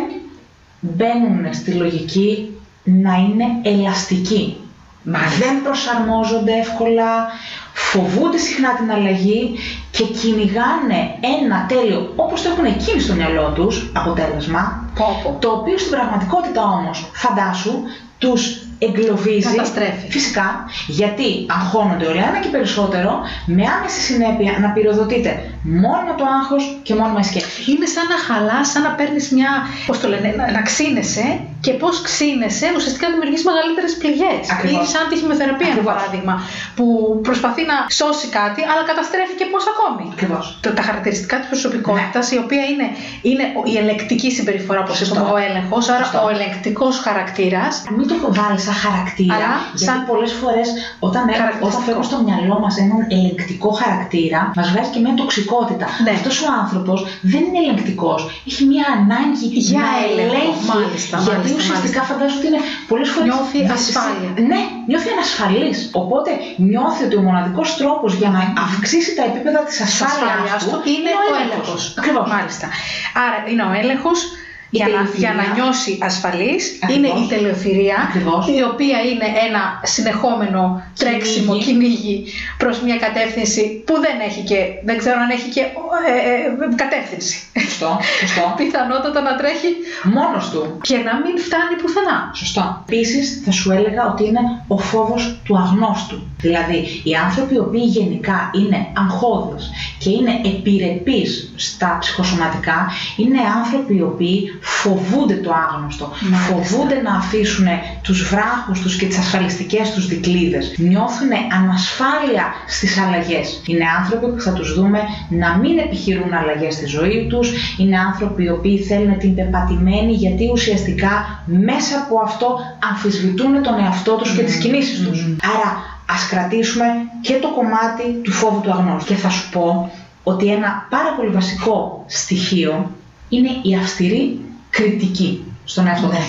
μπαίνουν στη λογική να είναι ελαστικοί. Μα δεν προσαρμόζονται εύκολα, φοβούνται συχνά την αλλαγή και κυνηγάνε ένα τέλειο, όπως το έχουν εκείνοι στο μυαλό τους, αποτέλεσμα, Πόπο. το οποίο στην πραγματικότητα όμως, φαντάσου, τους εγκλωβίζει, καταστρέφει. Φυσικά, γιατί αγχώνονται όλο ένα και περισσότερο, με άμεση συνέπεια να πυροδοτείται μόνο το άγχος και μόνο με σκέψη. Είναι σαν να χαλάς, σαν να παίρνεις μια, πώς το λένε, να, να ξύνεσαι, και πώς ξύνεσαι ουσιαστικά δημιουργείς μεγαλύτερες πληγές. Ακριβώς. Είναι σαν τη χημειοθεραπεία, για παράδειγμα, που προσπαθεί να σώσει κάτι, αλλά καταστρέφει και πώς ακόμη. Ακριβώς. Το, τα χαρακτηριστικά της προσωπικότητας, ναι, η οποία είναι, είναι η ελεγκτική συμπεριφορά, όπως είπαμε, ο έλεγχος, άρα ο ελεγκτικός χαρακτήρας. Μην το βάλεις σαν χαρακτήρα, αλλά γιατί σαν πολλές φορές όταν, όταν φέρνουμε στο μυαλό μας έναν ελεγκτικό χαρακτήρα, μας βγάζει και μια τοξικότητα. Ναι. Αυτός ο άνθρωπος δεν είναι ελεγκτικός, έχει μια ανάγκη για να ελέγχει. Μάλιστα, γιατί μάλιστα, ουσιαστικά φαντάζομαι ότι είναι πολλές φορές νιώθει ασφάλεια. Ναι, νιώθει ανασφαλής. Οπότε νιώθει ότι ο μοναδικός τρόπος για να αυξήσει τα επίπεδα της ασφάλειας του είναι ο έλεγχος. Ακριβώς. Μάλιστα. Άρα είναι ο έλεγχος. Για να, για να νιώσει ασφαλής. Ακριβώς. Είναι η τελεοθυρία, Ακριβώς. η οποία είναι ένα συνεχόμενο τρέξιμο, κυνήγι προς μια κατεύθυνση που δεν έχει και, δεν ξέρω αν έχει και ε, ε, κατεύθυνση. Σωστό, σωστό. Πιθανότατα να τρέχει μόνος του και να μην φτάνει πουθενά. Σωστό. Επίσης θα σου έλεγα ότι είναι ο φόβος του αγνώστου. Δηλαδή οι άνθρωποι οι οποίοι γενικά είναι αγχώδες και είναι επιρρεπείς στα ψυχοσωματικά είναι άνθρωποι οι οποίοι φοβούνται το άγνωστο, Μάλιστα. φοβούνται να αφήσουν τους βράχους τους και τις ασφαλιστικές τους δικλείδες, νιώθουν ανασφάλεια στις αλλαγές. Είναι άνθρωποι που θα τους δούμε να μην επιχειρούν αλλαγές στη ζωή τους, είναι άνθρωποι οι οποίοι θέλουν την πεπατημένη, γιατί ουσιαστικά μέσα από αυτό αμφισβητούν τον εαυτό τους mm. και τις κινήσεις τους. Mm. Άρα ας κρατήσουμε και το κομμάτι του φόβου του αγνώστου. Και θα σου πω ότι ένα πάρα πολύ βασικό στοιχείο είναι η αυστηρή κριτική στον εαυτό του. Ναι.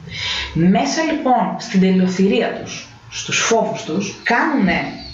Μέσα λοιπόν στην τελειοθυρία τους, στους φόβους τους, κάνουν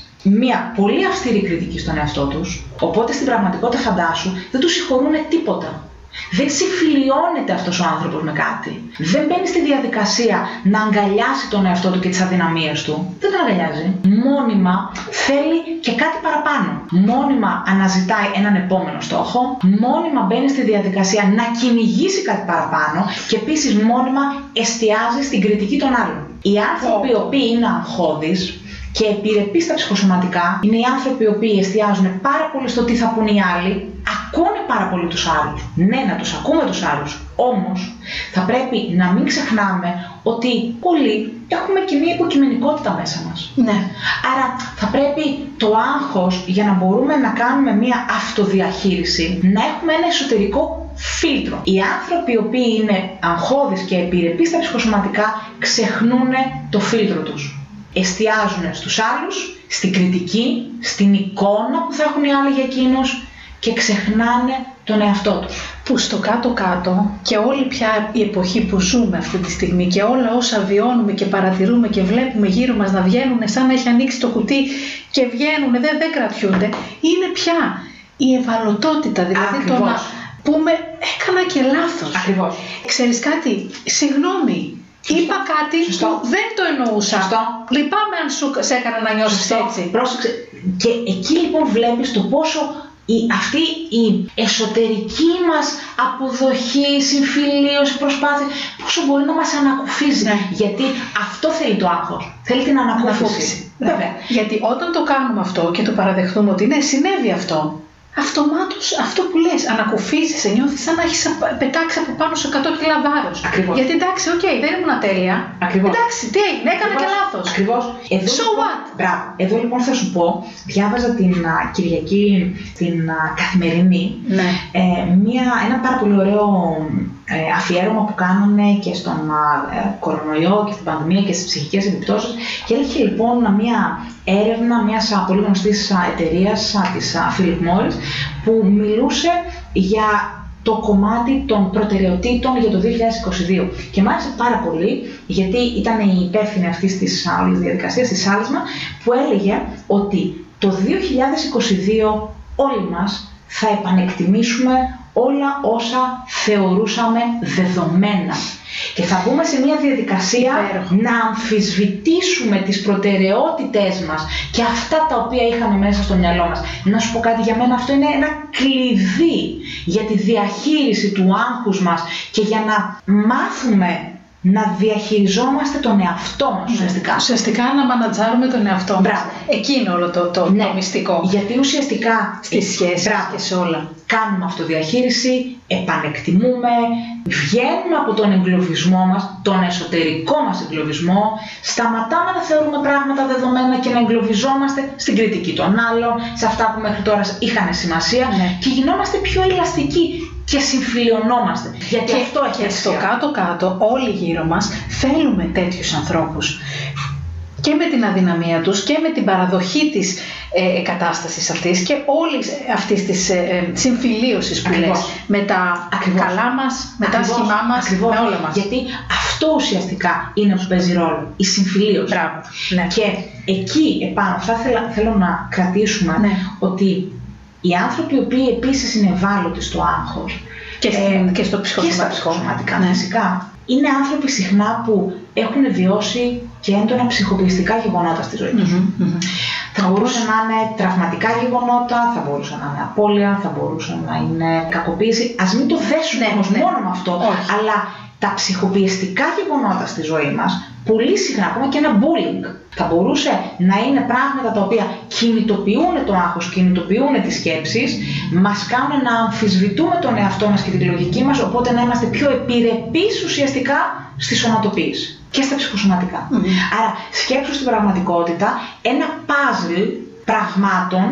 μια πολύ αυστηρή κριτική στον εαυτό τους, οπότε στην πραγματικότητα φαντάσου δεν τους συγχωρούν τίποτα. Δεν συμφιλιώνεται αυτός ο άνθρωπος με κάτι. Δεν μπαίνει στη διαδικασία να αγκαλιάσει τον εαυτό του και τις αδυναμίες του. Δεν τον αγκαλιάζει. Μόνιμα θέλει και κάτι παραπάνω. Μόνιμα αναζητάει έναν επόμενο στόχο. Μόνιμα μπαίνει στη διαδικασία να κυνηγήσει κάτι παραπάνω. Και επίσης μόνιμα εστιάζει στην κριτική των άλλων. Οι άνθρωποι οι οποίοι είναι αγχώδεις και επιρρεπείς στα ψυχοσωματικά είναι οι άνθρωποι οι οποίοι εστιάζουν πάρα πολύ στο τι θα πούν οι άλλοι, ακούνε πάρα πολύ τους άλλους. Ναι, να τους ακούμε τους άλλους. Όμως θα πρέπει να μην ξεχνάμε ότι πολλοί έχουμε και μια υποκειμενικότητα μέσα μας. Ναι. Άρα θα πρέπει το άγχος, για να μπορούμε να κάνουμε μια αυτοδιαχείριση, να έχουμε ένα εσωτερικό φίλτρο. Οι άνθρωποι οι οποίοι είναι αγχώδεις και επιρρεπείς στα ψυχοσωματικά ξεχνούν το φίλτρο τους. Εστιάζουν στους άλλους, στην κριτική, στην εικόνα που θα έχουν οι άλλοι για εκείνους και ξεχνάνε τον εαυτό τους. Που στο κάτω-κάτω και όλη πια η εποχή που ζούμε αυτή τη στιγμή και όλα όσα βιώνουμε και παρατηρούμε και βλέπουμε γύρω μας να βγαίνουν σαν να έχει ανοίξει το κουτί και βγαίνουν, δεν, δεν κρατιούνται, είναι πια η ευαλωτότητα, δηλαδή Ακριβώς. το να πούμε έκανα και λάθος. Ακριβώς. Ξέρεις κάτι, συγγνώμη. Είπα κάτι Σωστό. που δεν το εννοούσα. Σωστό. Λυπάμαι αν σου σε έκανα να νιώσεις Σωστό. έτσι. Πρόσεξε. Και εκεί λοιπόν βλέπεις το πόσο η, αυτή η εσωτερική μας αποδοχή, συμφιλίωση, προσπάθεια, πόσο μπορεί να μας ανακουφίζει. Ναι. Γιατί αυτό θέλει το άγχος. Θέλει την ανακούφιση. Ανακούφιση. Βέβαια. Γιατί όταν το κάνουμε αυτό και το παραδεχτούμε ότι ναι, συνέβη αυτό, αυτομάτως αυτό που λες, ανακουφίζεσαι, νιώθεις σαν να έχεις πετάξει από πάνω σε εκατό κιλά βάρος. Ακριβώς. Γιατί εντάξει, οκ, okay, δεν ήμουν τέλεια. Ακριβώς. Εντάξει, τι έγινε, έκανα και λάθος. Ακριβώς. Εδώ, So λοιπόν, what? Μπράβο. Εδώ λοιπόν θα σου πω, διάβαζα την α, Κυριακή την α, Καθημερινή, Ναι. ε, μια, ένα πάρα πολύ ωραίο ε, αφιέρωμα που κάνουν και στον α, ε, κορονοϊό και στην πανδημία και στις ψυχικές επιπτώσεις, και έλεγε λοιπόν μια έρευνα μιας α, πολύ γνωστής α, εταιρείας, α, της α, Philip Morris, που μιλούσε για το κομμάτι των προτεραιοτήτων για το δύο χιλιάδες είκοσι δύο. Και μ' άρεσε πάρα πολύ, γιατί ήταν η υπεύθυνη αυτής της όλης διαδικασίας, της Σάλσμα, που έλεγε ότι το δύο χιλιάδες είκοσι δύο όλοι μας θα επανεκτιμήσουμε όλα όσα θεωρούσαμε δεδομένα. Και θα μπούμε σε μια διαδικασία Υπέροχο. να αμφισβητήσουμε τις προτεραιότητές μας και αυτά τα οποία είχαμε μέσα στο μυαλό μας. Να σου πω κάτι, για μένα αυτό είναι ένα κλειδί για τη διαχείριση του άγχους μας και για να μάθουμε να διαχειριζόμαστε τον εαυτό μας ουσιαστικά. Ουσιαστικά να μανατζάρουμε τον εαυτό μας. Μπράβο. Εκεί είναι όλο το, το, Ναι. το μυστικό. Γιατί ουσιαστικά Στις σχέσεις Μπράβο. και σε όλα. Κάνουμε αυτοδιαχείριση, επανεκτιμούμε, βγαίνουμε από τον εγκλωβισμό μας, τον εσωτερικό μας εγκλωβισμό, σταματάμε να θεωρούμε πράγματα δεδομένα και να εγκλωβιζόμαστε στην κριτική των άλλων, σε αυτά που μέχρι τώρα είχαν σημασία, Ναι. και γινόμαστε πιο ελαστικοί και συμφιλιωνόμαστε. Γιατί Και, αυτό έχει και στο αξία. κάτω-κάτω όλοι γύρω μας θέλουμε τέτοιους ανθρώπους. Και με την αδυναμία τους και με την παραδοχή της ε, κατάστασης αυτής και όλης αυτής της ε, ε, συμφιλίωσης που Ακριβώς. λες με τα Ακριβώς. καλά μας, με τα Ακριβώς. σχημά μας, Ακριβώς. με όλα μας. Γιατί αυτό ουσιαστικά είναι που παίζει ρόλο, η συμφιλίωση. Μπράβο. Ναι. Και εκεί επάνω θα ήθελα, θέλω να κρατήσουμε Ναι. ότι οι άνθρωποι οι οποίοι επίσης είναι ευάλωτοι στο άγχος Και, στην, ε, και στο και στα ψυχοσωματικό. ψυχοσωματικά Ναι. φυσικά, είναι άνθρωποι συχνά που έχουν βιώσει και έντονα ψυχοπιεστικά γεγονότα στη ζωή τους. Μμμ, μμμ. Θα μπορούσαν να είναι τραυματικά γεγονότα, θα μπορούσαν να είναι απώλεια, θα μπορούσαν να είναι κακοποίηση. Ας μην το θέσουμε Ναι, όμως ναι. μόνο με αυτό, Όχι. αλλά τα ψυχοπιεστικά γεγονότα στη ζωή μας, πολύ συχνά, ακόμα και ένα bullying, θα μπορούσε να είναι πράγματα τα οποία κινητοποιούν το άγχος, κινητοποιούν τις σκέψεις, μας κάνουν να αμφισβητούμε τον εαυτό μας και τη λογική μας, οπότε να είμαστε πιο επιρρεπείς ουσιαστικά στη σωματοποίηση και στα ψυχοσωματικά. Μμμ. Άρα σκέψου στην πραγματικότητα ένα puzzle πραγμάτων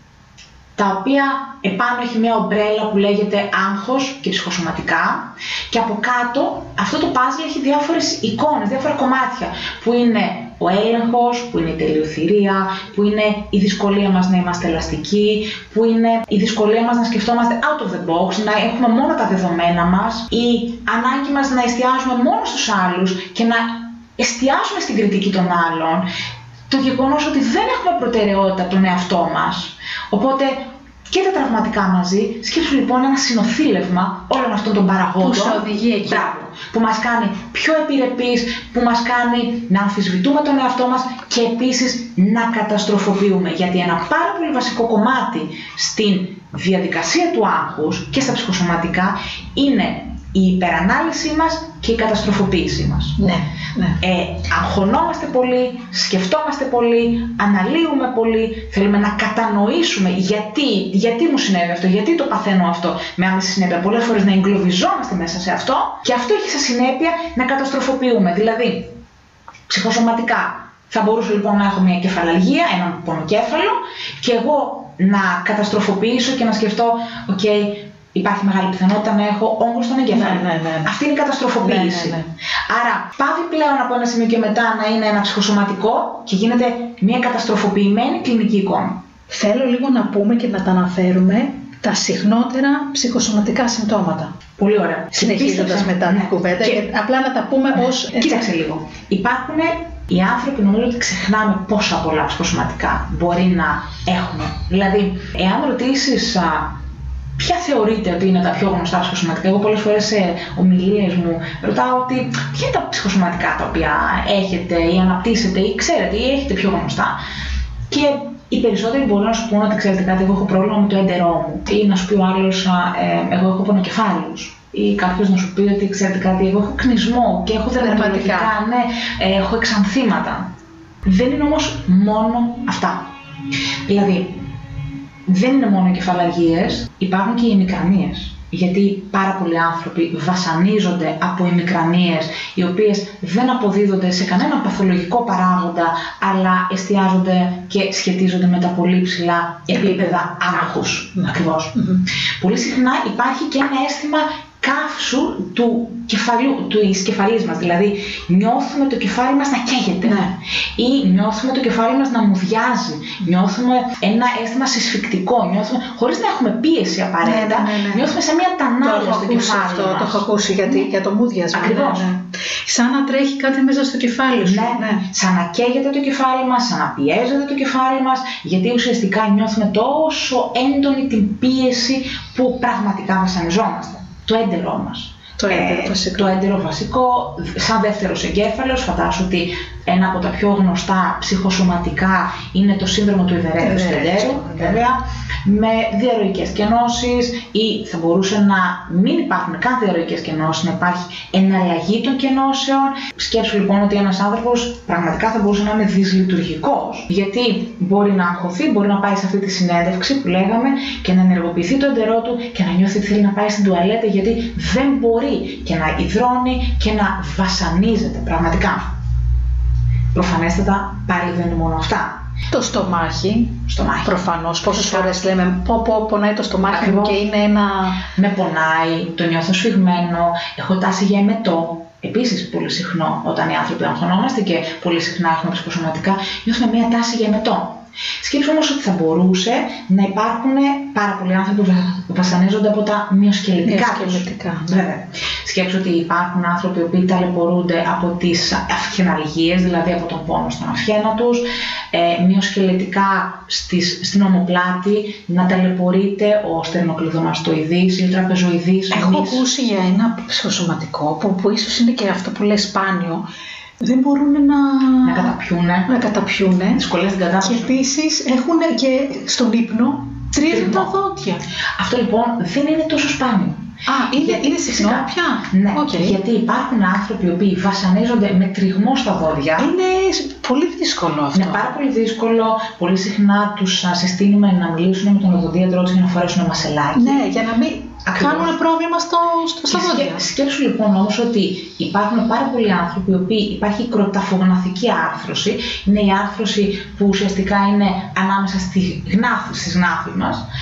τα οποία επάνω έχει μια ομπρέλα που λέγεται άγχος και ψυχοσωματικά, και από κάτω αυτό το puzzle έχει διάφορες εικόνες, διάφορα κομμάτια, που είναι ο έλεγχος, που είναι η τελειοθυρία, που είναι η δυσκολία μας να είμαστε ελαστικοί, που είναι η δυσκολία μας να σκεφτόμαστε out of the box, να έχουμε μόνο τα δεδομένα μας, η ανάγκη μας να εστιάζουμε μόνο στους άλλους και να εστιάσουμε στην κριτική των άλλων, το γεγονός ότι δεν έχουμε προτεραιότητα τον εαυτό μας. Οπότε και τα τραυματικά μαζί, σκέψου λοιπόν ένα συνοθήλευμα όλων αυτών των παραγόντων που, σε οδηγεί εκεί. Μπράβο, που μας κάνει πιο επιρρεπείς, που μας κάνει να αμφισβητούμε τον εαυτό μας και επίσης να καταστροφοποιούμε. Γιατί ένα πάρα πολύ βασικό κομμάτι στην διαδικασία του άγχους και στα ψυχοσωματικά είναι η υπερανάλυση μας και η καταστροφοποίησή μας. Ναι, ναι. Ε, αγχωνόμαστε πολύ, σκεφτόμαστε πολύ, αναλύουμε πολύ, θέλουμε να κατανοήσουμε γιατί, γιατί μου συνέβη αυτό, γιατί το παθαίνω αυτό με άμεση συνέπεια. Πολλές φορές να εγκλωβιζόμαστε μέσα σε αυτό και αυτό έχει σαν συνέπεια να καταστροφοποιούμε. Δηλαδή, ψυχοσωματικά θα μπορούσα λοιπόν να έχω μια κεφαλαλγία, έναν πονοκέφαλο και εγώ να καταστροφοποιήσω και να σκεφτώ, οκ, okay, υπάρχει μεγάλη πιθανότητα να έχω όγκος στον εγκέφαλο. Ναι, ναι, ναι. Αυτή είναι η καταστροφοποίηση. Ναι, ναι, ναι. Άρα, πάβει πλέον από ένα σημείο και μετά να είναι ένα ψυχοσωματικό και γίνεται μια καταστροφοποιημένη κλινική εικόνα. Θέλω λίγο να πούμε και να τα αναφέρουμε τα συχνότερα ψυχοσωματικά συμπτώματα. Πολύ ωραία. Συνεχίζοντας μετά την ναι. κουβέντα, Και... απλά να τα πούμε ως... Κοίταξε λίγο. Υπάρχουν οι άνθρωποι, νομίζω ότι ξεχνάμε πόσα πολλά ψυχοσωματικά μπορεί να έχουμε. Δηλαδή, εάν ρωτήσεις ποια θεωρείτε ότι είναι τα πιο γνωστά ψυχοσωματικά, εγώ πολλές φορές σε ομιλίες μου ρωτάω ότι ποια είναι τα ψυχοσωματικά τα οποία έχετε ή αναπτύσσετε ή ξέρετε ή έχετε πιο γνωστά. Και οι περισσότεροι μπορούν να σου πούνε ότι ξέρετε κάτι, εγώ έχω πρόβλημα με το έντερό μου. Ή να σου πει ο άλλος, ε, εγώ έχω πονοκεφάλους. Ή κάποιος να σου πει ότι ξέρετε κάτι, εγώ έχω κνισμό και έχω δερματικά, ναι, ε, έχω εξανθήματα. Δεν είναι όμως μόνο αυτά. Δηλαδή, δεν είναι μόνο οι κεφαλαγίες, υπάρχουν και οι ημικρανίες. Γιατί πάρα πολλοί άνθρωποι βασανίζονται από ημικρανίες, οι οποίες δεν αποδίδονται σε κανένα παθολογικό παράγοντα, αλλά εστιάζονται και σχετίζονται με τα πολύ ψηλά επίπεδα άγχους. Mm-hmm. Ακριβώς. Mm-hmm. Πολύ συχνά υπάρχει και ένα αίσθημα καύσου του κεφαλιού, του κεφαλής μας. Δηλαδή, νιώθουμε το κεφάλι μας να καίγεται. Ναι. Ή νιώθουμε το κεφάλι μας να μουδιάζει. Νιώθουμε ένα αίσθημα συσφυκτικό. Νιώθουμε, χωρίς να έχουμε πίεση απαραίτητα, ναι, ναι, ναι. Νιώθουμε σε μια τανάλωση στο κεφάλι αυτό, μας. Το έχω ακούσει γιατί, ναι. για το μουδιασμα. Ακριβώς. Ναι, ναι. Σαν να τρέχει κάτι μέσα στο κεφάλι σου. Ναι, ναι. Σαν να καίγεται το κεφάλι μας, σαν να πιέζεται το κεφάλι μας, γιατί ουσιαστικά νιώθουμε τόσο έντονη την πίεση που πραγματικά βασανιζόμαστε. Το έντερό μας. Το έντερο, ε, βασικό. το έντερο βασικό, σαν δεύτερος εγκέφαλος, φαντάσου ότι ένα από τα πιο γνωστά ψυχοσωματικά είναι το σύνδρομο του υδερέδους του εντέρου, βέβαια, με διαρροικές κενώσεις ή θα μπορούσε να μην υπάρχουν καν διαρροικές κενώσεις, να υπάρχει εναλλαγή των κενώσεων. Σκέψου λοιπόν ότι ένας άνθρωπος πραγματικά θα μπορούσε να είναι δυσλειτουργικός, γιατί μπορεί να αγχωθεί, μπορεί να πάει σε αυτή τη συνέντευξη που λέγαμε και να ενεργοποιηθεί το έντερό του και να νιώθει ότι θέλει να πάει στην τουαλέτα γιατί δεν μπορεί και να υδρώνει και να βασανίζεται πραγματικά. Προφανέστατα πάλι δεν είναι μόνο αυτά. Το στομάχι, στομάχι. Προφανώς. Πόσες φορές λέμε πω πω πονάει το στομάχι μου και είναι ένα... Με πονάει, το νιώθω σφιγμένο, έχω τάση για εμετό. Επίσης πολύ συχνό όταν οι άνθρωποι αγχωνόμαστε και πολύ συχνά έχουμε ψυχοσωματικά, νιώθουμε μια τάση για εμετό. Σκέψου όμως ότι θα μπορούσε να υπάρχουν πάρα πολλοί άνθρωποι που βασανίζονται από τα μυοσκελετικά τους. Ναι. Σκέψου ότι υπάρχουν άνθρωποι που ταλαιπωρούνται από τις αυχεναλγίες, δηλαδή από τον πόνο στον αυχένα τους, ε, μυοσκελετικά στις, στην ομοπλάτη, να ταλαιπωρείται ο στερνοκλειδομαστοειδής ή ο τραπεζοειδής. Έχω μυς... ακούσει για ένα ψυχοσωματικό που, που ίσως είναι και αυτό που λέει σπάνιο. Δεν μπορούν να, να καταπιούνε, να καταπιούνε. Δυσκολίες στην κατάπιση. Και επίσης έχουν και στον ύπνο τρίζουν τα δόντια. Αυτό λοιπόν δεν είναι τόσο σπάνιο. Α, είναι, γιατί, είναι συχνό πια. Ναι, okay. Γιατί υπάρχουν άνθρωποι οι οποίοι βασανίζονται με τριγμό στα δόντια. Είναι πολύ δύσκολο αυτό. Είναι πάρα πολύ δύσκολο. Πολύ συχνά τους συστήνουμε να μιλήσουν με τον οδοντίατρό τους για να φορέσουν μασελάκι. Ναι, για να μην ακριβώς κάνουν πρόβλημα στο, στο, στα δόντια. Σκέψου λοιπόν όμως ότι υπάρχουν πάρα πολλοί άνθρωποι οι οποίοι υπάρχει κροταφογναθική άρθρωση. Είναι η άρθρωση που ουσιαστικά είναι ανάμεσα στη γνάθη, στις γνάθους μας.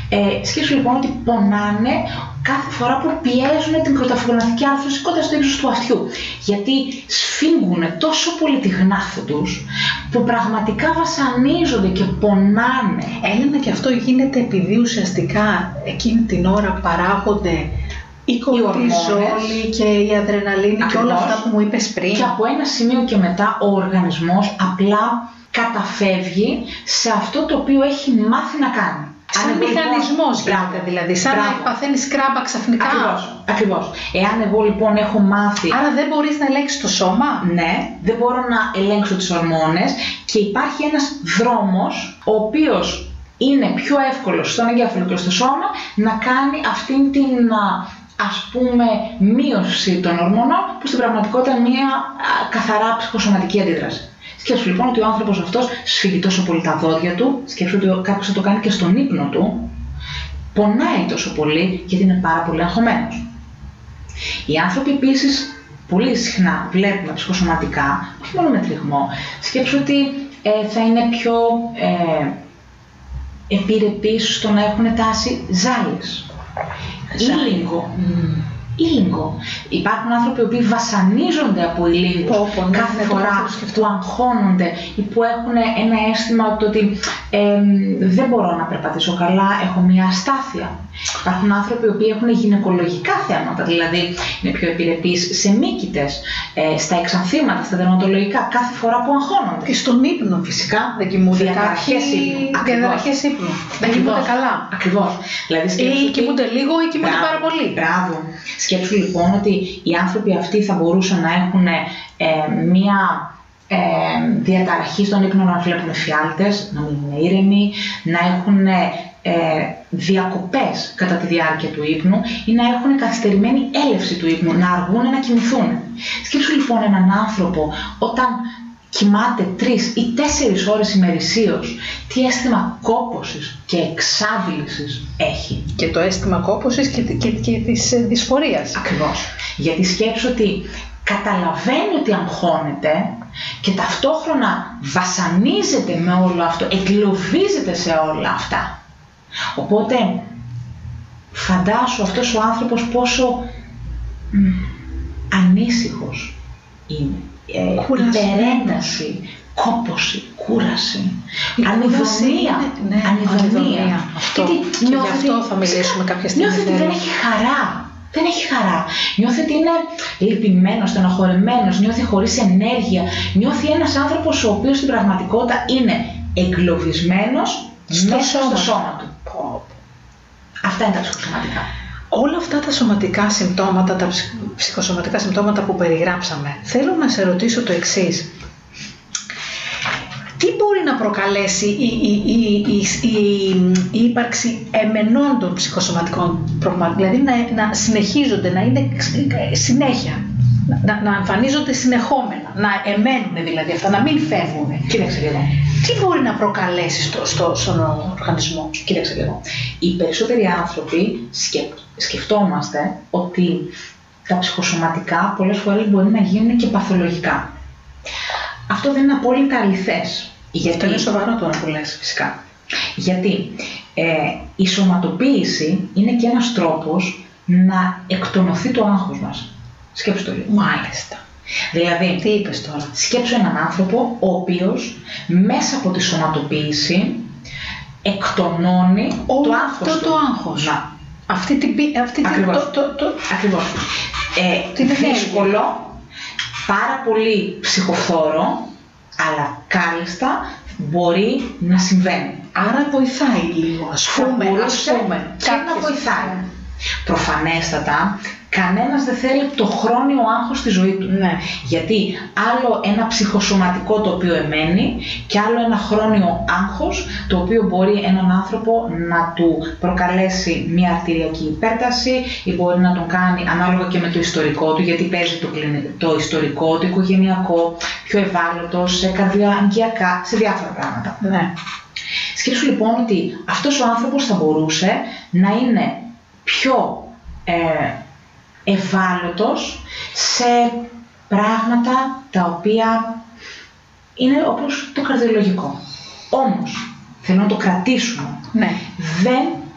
Ε, σκέψου λοιπόν ότι πονάνε κάθε φορά που πιέζουν την πρωτοφυγοναθική άρθρωση κοντά στο ύψος του αυτιού. Γιατί σφίγγουν τόσο πολύ τη γνάθο τους που πραγματικά βασανίζονται και πονάνε. Έλενα, και αυτό γίνεται επειδή ουσιαστικά εκείνη την ώρα παράγονται η κορτιζόλη και η αδρεναλίνη. Ακριβώς. Και όλα αυτά που μου είπες πριν. Και από ένα σημείο και μετά ο οργανισμός απλά καταφεύγει σε αυτό το οποίο έχει μάθει να κάνει. Σαν μηχανισμός γίνεται δηλαδή, σαν μπράβο. Να παθαίνεις κράμπα ξαφνικά. Ακριβώς, ακριβώς. Εάν εγώ λοιπόν έχω μάθει... Άρα δεν μπορείς να ελέγξεις το σώμα. Ναι, δεν μπορώ να ελέγξω τις ορμόνες και υπάρχει ένας δρόμος ο οποίος είναι πιο εύκολος στον εγκέφαλο και στο σώμα να κάνει αυτήν την, ας πούμε, μείωση των ορμονών που στην πραγματικότητα είναι μια καθαρά ψυχοσωματική αντίδραση. Σκέψου λοιπόν ότι ο άνθρωπος αυτός σφίγγει τόσο πολύ τα δόντια του, σκέψου ότι κάποιος θα το κάνει και στον ύπνο του, πονάει τόσο πολύ γιατί είναι πάρα πολύ αγχωμένος. Οι άνθρωποι επίσης πολύ συχνά βλέπουμε ψυχοσωματικά, όχι μόνο με τριγμό, σκέψου ότι ε, θα είναι πιο ε, επιρρεπείς στο να έχουν τάση ζάλης, ήλιγκο. Mm. Ήλιγκο. Υπάρχουν άνθρωποι που βασανίζονται από ήλιγκους κάθε φορά που αγχώνονται ή που έχουν ένα αίσθημα ότι ε, δεν μπορώ να περπατήσω καλά, έχω μια αστάθεια. Υπάρχουν άνθρωποι που έχουν γυναικολογικά θέματα, δηλαδή είναι πιο επιρρεπείς σε μύκητες, ε, στα εξανθήματα, στα δερματολογικά, κάθε φορά που αγχώνονται. Και στον ύπνο φυσικά δεν κοιμούνται. Διαταραχές ύπνου. Διαταραχές ύπνου. Δεν κοιμούνται καλά. Ακριβώς. Δηλαδή, ή κοιμούνται λίγο ή κοιμούνται πάρα πολύ. Μπράβο. Σκέψου λοιπόν ότι οι άνθρωποι αυτοί θα μπορούσαν να έχουν ε, μία ε, διαταραχή στον ύπνο, να βλέπουν φιάλτες, να μην είναι ήρεμοι, να έχουν ε, διακοπές κατά τη διάρκεια του ύπνου ή να έχουν καθυστερημένη έλευση του ύπνου, να αργούν να κοιμηθούν. Σκέψου λοιπόν έναν άνθρωπο όταν κοιμάται τρεις ή τέσσερις ώρες ημερησίως, τι αίσθημα κόπωσης και εξάντλησης έχει. Και το αίσθημα κόπωσης και, και, και της δυσφορίας. Ακριβώς. Γιατί σκέψου ότι καταλαβαίνει ότι αγχώνεται και ταυτόχρονα βασανίζεται με όλο αυτό, εγκλωβίζεται σε όλα αυτά. Οπότε φαντάσου αυτός ο άνθρωπος πόσο μ, ανήσυχος είναι. Ε, υπερένταση, κόπωση, κούραση, ανιδονία, ναι, ανιδονία. Αυτό. Γιατί και γι' αυτό θα μιλήσουμε κάποια στιγμή. Νιώθει ότι δεν έχει χαρά. Δεν έχει χαρά. Νιώθει ότι είναι λυπημένος, στενοχωρεμένος, νιώθει χωρίς ενέργεια. Νιώθει ένας άνθρωπος ο οποίος στην πραγματικότητα είναι εγκλωβισμένος στο μέσα σώμα. στο σώμα του. Oh. Αυτά είναι τα ψυχοσωματικά. Όλα αυτά τα σωματικά συμπτώματα, τα ψυχοσωματικά συμπτώματα που περιγράψαμε, θέλω να σε ρωτήσω το εξής. Τι μπορεί να προκαλέσει η, η, η, η, η, η ύπαρξη εμενόντων ψυχοσωματικών προβλημάτων, δηλαδή να, να συνεχίζονται, να είναι συνέχεια, να, να εμφανίζονται συνεχόμενα, να εμένουν δηλαδή αυτά, να μην φεύγουν. Κοίταξε λίγο. Τι μπορεί να προκαλέσει στο, στο, στον οργανισμό? Κοίταξε λίγο. Οι περισσότεροι άνθρωποι σκεφ, σκεφτόμαστε ότι τα ψυχοσωματικά πολλές φορές μπορεί να γίνουν και παθολογικά. Αυτό δεν είναι απόλυτα αληθές. Γιατί αυτό είναι σοβαρό τώρα που λες, φυσικά. Γιατί ε, η σωματοποίηση είναι και ένας τρόπος να εκτονωθεί το άγχος μας. Σκέψου το λίγο. Μάλιστα. Δηλαδή, τι είπες τώρα? Σκέψου έναν άνθρωπο ο οποίος μέσα από τη σωματοποίηση εκτονώνει Όλο το άγχος αυτό του. το άγχος. Να. Αυτή την αυτή Ακριβώς. Το, το, το... Ακριβώς. Ε, την δύσκολο, πάρα πολύ ψυχοφθόρο, αλλά κάλλιστα μπορεί να συμβαίνει. Άρα βοηθάει λίγο, ας πούμε, ας πούμε, και να βοηθάει. Προφανέστατα, κανένας δεν θέλει το χρόνιο άγχος στη ζωή του. Ναι. Γιατί άλλο ένα ψυχοσωματικό το οποίο εμένει και άλλο ένα χρόνιο άγχος το οποίο μπορεί έναν άνθρωπο να του προκαλέσει μια αρτηριακή υπέρταση ή μπορεί να τον κάνει ανάλογα και με το ιστορικό του, γιατί παίζει το, το ιστορικό, το οικογενειακό, πιο ευάλωτο, σε καρδιοαγγειακά, σε διάφορα πράγματα. Ναι. Σκέψου λοιπόν ότι αυτός ο άνθρωπος θα μπορούσε να είναι πιο ε, ευάλωτος σε πράγματα τα οποία είναι όπως το καρδιολογικό. Όμως, θέλω να το κρατήσουμε, ναι. δεν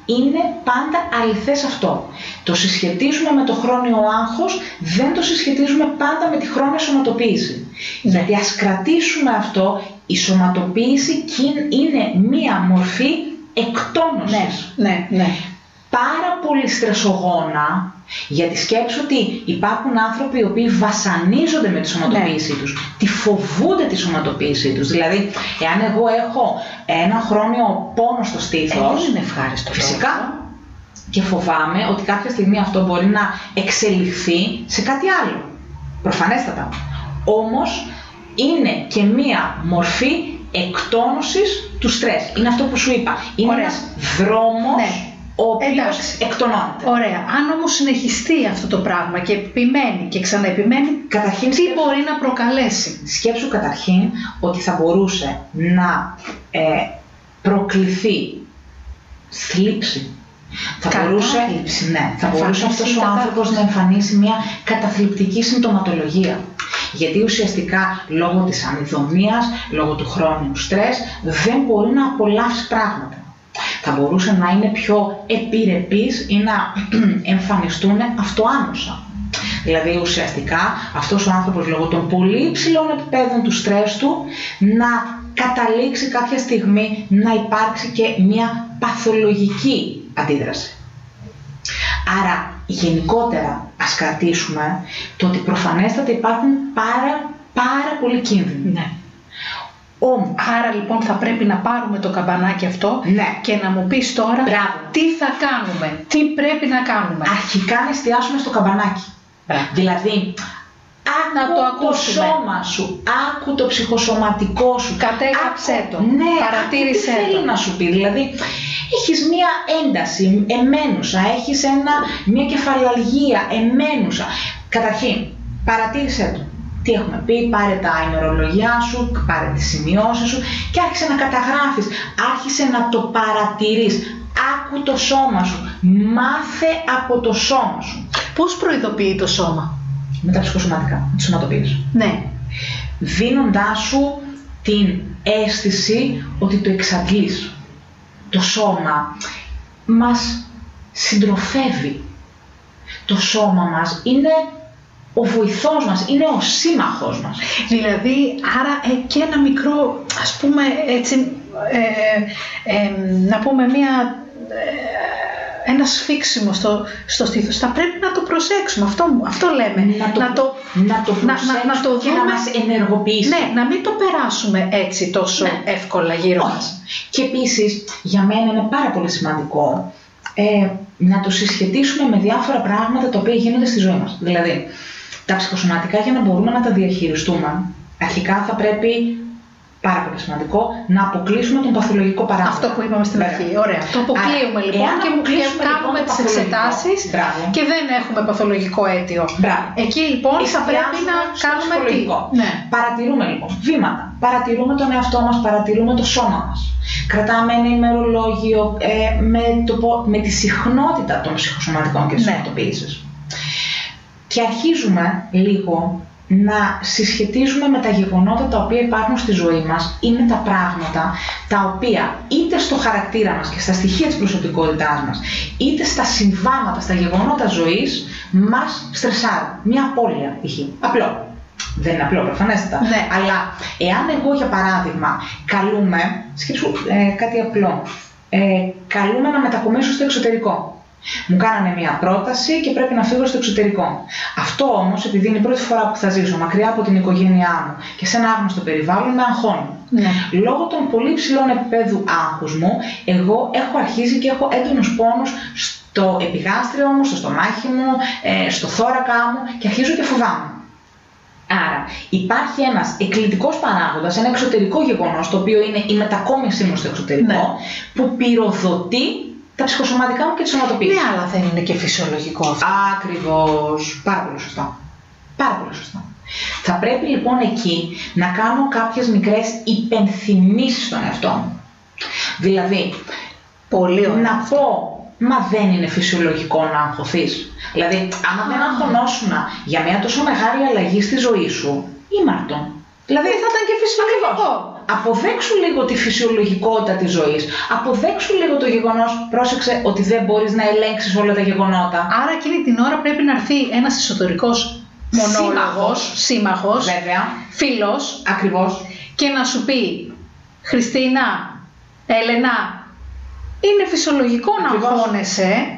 είναι πάντα αληθές αυτό. Το συσχετίζουμε με το χρόνιο άγχος, δεν το συσχετίζουμε πάντα με τη χρόνια σωματοποίηση. Ναι. Γιατί ας κρατήσουμε αυτό, η σωματοποίηση είναι μία μορφή εκτόνωσης. Ναι, ναι, ναι. Πάρα πολύ στρεσογόνα, γιατί σκέψου ότι υπάρχουν άνθρωποι οι οποίοι βασανίζονται με τη σωματοποίησή ναι. τους, τη φοβούνται τη σωματοποίησή τους. Δηλαδή, εάν εγώ έχω ένα χρόνιο πόνο στο στήθος, δεν είναι ευχάριστο. Φυσικά. Αυτό. Και φοβάμαι ότι κάποια στιγμή αυτό μπορεί να εξελιχθεί σε κάτι άλλο. Προφανέστατα. Όμως, είναι και μία μορφή εκτόνωσης του στρες. Είναι αυτό που σου είπα. Είναι Ωραία. ένας δρόμος ναι. ο οποίος εκτονώνεται. Ωραία. Αν όμως συνεχιστεί αυτό το πράγμα και επιμένει και ξαναεπιμένει, καταρχήν, τι σκέψου, μπορεί να προκαλέσει. Σκέψου καταρχήν ότι θα μπορούσε να ε, προκληθεί θλίψη. Θα Κατά μπορούσε, θλίψη. Ναι, θα μπορούσε αυτός ο άνθρωπος να εμφανίσει μια καταθλιπτική συμπτωματολογία. Γιατί ουσιαστικά λόγω της ανιδονίας, λόγω του χρόνιου στρες, δεν μπορεί να απολαύσει πράγματα. Θα μπορούσε να είναι πιο επιρρεπής ή να εμφανιστούν αυτοάνωσα. Δηλαδή ουσιαστικά αυτός ο άνθρωπος λόγω των πολύ υψηλών επιπέδων του στρες του να καταλήξει κάποια στιγμή να υπάρξει και μια παθολογική αντίδραση. Άρα γενικότερα ας κρατήσουμε το ότι προφανέστατα υπάρχουν πάρα πάρα πολλοί κίνδυνοι. Ναι. Όμως, άρα λοιπόν θα πρέπει να πάρουμε το καμπανάκι αυτό ναι. και να μου πεις τώρα Μπράβο. τι θα κάνουμε, τι πρέπει να κάνουμε. Αρχικά να εστιάσουμε στο καμπανάκι. Μπράβο. Δηλαδή, άκου να το, το σώμα σου, άκου το ψυχοσωματικό σου. Κατέγραψέ το, ναι, παρατήρησέ άκου τι θέλει το. να σου πει. Δηλαδή, έχεις μία ένταση εμένουσα, έχεις ένα, μία κεφαλαλγία εμένουσα. Καταρχήν, παρατήρησέ το. Τι έχουμε πει, πάρε τα ημερολογιά σου, πάρε τις σημειώσεις σου και άρχισε να καταγράφεις, άρχισε να το παρατηρείς. Άκου το σώμα σου, μάθε από το σώμα σου. Πώς προειδοποιεί το σώμα? Με τα ψυχοσωματικά, με τη σωματοποίηση. Ναι. Δίνοντάς σου την αίσθηση ότι το εξαντλείς. Το σώμα μας συντροφεύει. Το σώμα μας είναι ο βοηθός μας, είναι ο σύμμαχός μας. Δηλαδή, άρα ε, και ένα μικρό, ας πούμε, έτσι, ε, ε, να πούμε μια, ε, ένα σφίξιμο στο, στο στήθος, θα πρέπει να το προσέξουμε, αυτό, αυτό λέμε. Να το, να το, να το προσέξουμε να, να το και δούμε, να μας ενεργοποιήσει. Ναι, να μην το περάσουμε έτσι τόσο ναι. εύκολα γύρω Όχι. μας. Και επίσης, για μένα είναι πάρα πολύ σημαντικό ε, να το συσχετίσουμε με διάφορα πράγματα τα οποία γίνονται στη ζωή μας. Δηλαδή, τα ψυχοσωματικά, για να μπορούμε να τα διαχειριστούμε, αρχικά θα πρέπει, πάρα πολύ σημαντικό, να αποκλείσουμε τον παθολογικό παράγοντα. Αυτό που είπαμε στην αρχή. Ωραία. Το αποκλείουμε Άρα, λοιπόν και, και κάνουμε λοιπόν τις εξετάσεις και δεν έχουμε παθολογικό αίτιο. Μπράβο. Εκεί λοιπόν θα πρέπει να κάνουμε τι. Ναι. Παρατηρούμε λοιπόν βήματα. Παρατηρούμε τον εαυτό μας, παρατηρούμε το σώμα μας. Κρατάμε ένα ημερολόγιο ε, με, το, με τη συχνότητα των ψυχοσωματικών και της σωματοποίησης. Ναι. Και αρχίζουμε λίγο να συσχετίζουμε με τα γεγονότα τα οποία υπάρχουν στη ζωή μας ή με τα πράγματα τα οποία είτε στο χαρακτήρα μας και στα στοιχεία της προσωπικότητάς μας, είτε στα συμβάματα, στα γεγονότα ζωής, μας στρεσάρουν. Μια απώλεια π.χ. Απλό. Δεν είναι απλό, προφανέστατα. Ναι. Αλλά εάν εγώ, για παράδειγμα, καλούμε, σκέψου ε, κάτι απλό, ε, καλούμε να μετακομίσω στο εξωτερικό. Μου κάνανε μια πρόταση και πρέπει να φύγω στο εξωτερικό. Αυτό όμως, επειδή είναι η πρώτη φορά που θα ζήσω μακριά από την οικογένειά μου και σε ένα άγνωστο περιβάλλον, με αγχώνει. Ναι. Λόγω των πολύ ψηλών επίπεδου άγχους μου, εγώ έχω αρχίσει και έχω έντονους πόνους στο επιγάστριο μου, στο στομάχι μου, στο θώρακα μου και αρχίζω και φοβάμαι. Άρα υπάρχει ένας εκκλητικός παράγοντας, ένα εξωτερικό γεγονός, το οποίο είναι η μετακόμιση μου στο εξωτερικό, ναι. που πυροδοτεί τα ψυχοσωματικά μου και τη σωματοποίηση. Ναι, αλλά δεν είναι και φυσιολογικό αυτό. Ακριβώς. Πάρα πολύ σωστά. Πάρα πολύ σωστά. Θα πρέπει λοιπόν εκεί να κάνω κάποιες μικρές υπενθυμίσεις στον εαυτό μου. Δηλαδή, πολύ ωραία. να πω, μα δεν είναι φυσιολογικό να αγχωθείς. Δηλαδή, άμα δεν αγχωνόσουν για μια τόσο μεγάλη αλλαγή στη ζωή σου, ήμαρτον. Δηλαδή, θα ήταν και φυσιολογικό. αποδέξου λίγο τη φυσιολογικότητα της ζωής. Αποδέξου λίγο το γεγονός, πρόσεξε, ότι δεν μπορείς να ελέγξεις όλα τα γεγονότα. Άρα εκείνη την ώρα πρέπει να έρθει ένας εσωτερικός μονόλογος, σύμμαχος, βέβαια, φίλος, ακριβώς, και να σου πει, Χριστίνα, Έλενα, είναι φυσιολογικό ακριβώς. να αγχώνεσαι,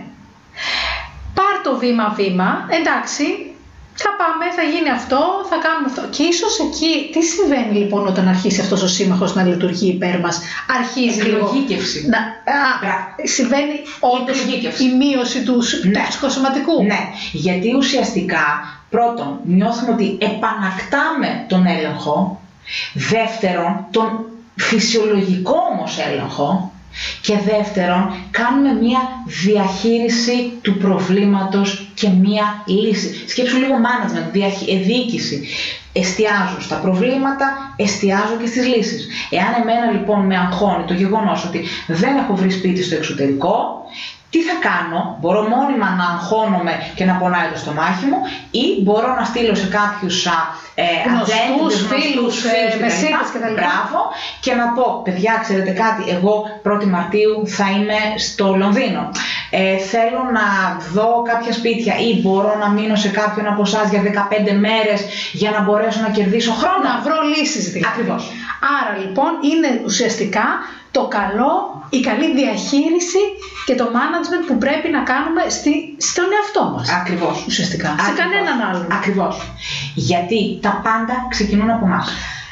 πάρ' το βήμα-βήμα, εντάξει, θα πάμε, θα γίνει αυτό, θα κάνουμε αυτό. Και ίσως εκεί, τι συμβαίνει λοιπόν όταν αρχίσει αυτός ο σύμμαχος να λειτουργεί υπέρ μας? Αρχίζει εκλογήκευση. Να, α, συμβαίνει όντως η μείωση του, ναι. του ψυχοσωματικού. Ναι, γιατί ουσιαστικά πρώτον νιώθουμε ότι επανακτάμε τον έλεγχο, δεύτερον τον φυσιολογικό όμως έλεγχο, και δεύτερον κάνουμε μία διαχείριση του προβλήματος και μία λύση. Σκέψου λίγο management, διοίκηση. Εστιάζω στα προβλήματα, εστιάζω και στις λύσεις. Εάν εμένα λοιπόν με αγχώνει το γεγονός ότι δεν έχω βρει σπίτι στο εξωτερικό, τι θα κάνω? Μπορώ μόνιμα να αγχώνομαι και να πονάει το στομάχι μου, ή μπορώ να στείλω σε κάποιους ε, γνωστούς, φίλους, μεσίτες κτλ. Μπράβο, και να πω, παιδιά, ξέρετε κάτι, εγώ πρώτη Μαρτίου θα είμαι στο Λονδίνο. Ε, θέλω να δω κάποια σπίτια, ή μπορώ να μείνω σε κάποιον από εσάς για δεκαπέντε μέρες για να μπορέσω να κερδίσω χρόνο. Να βρω λύσεις δηλαδή. Ακριβώς. Άρα λοιπόν είναι ουσιαστικά το καλό, η καλή διαχείριση και το management που πρέπει να κάνουμε στη, στον εαυτό μας. Ακριβώς. Ουσιαστικά. Ακριβώς. Σε κανέναν άλλον. Ακριβώς. Γιατί τα πάντα ξεκινούν από εμάς.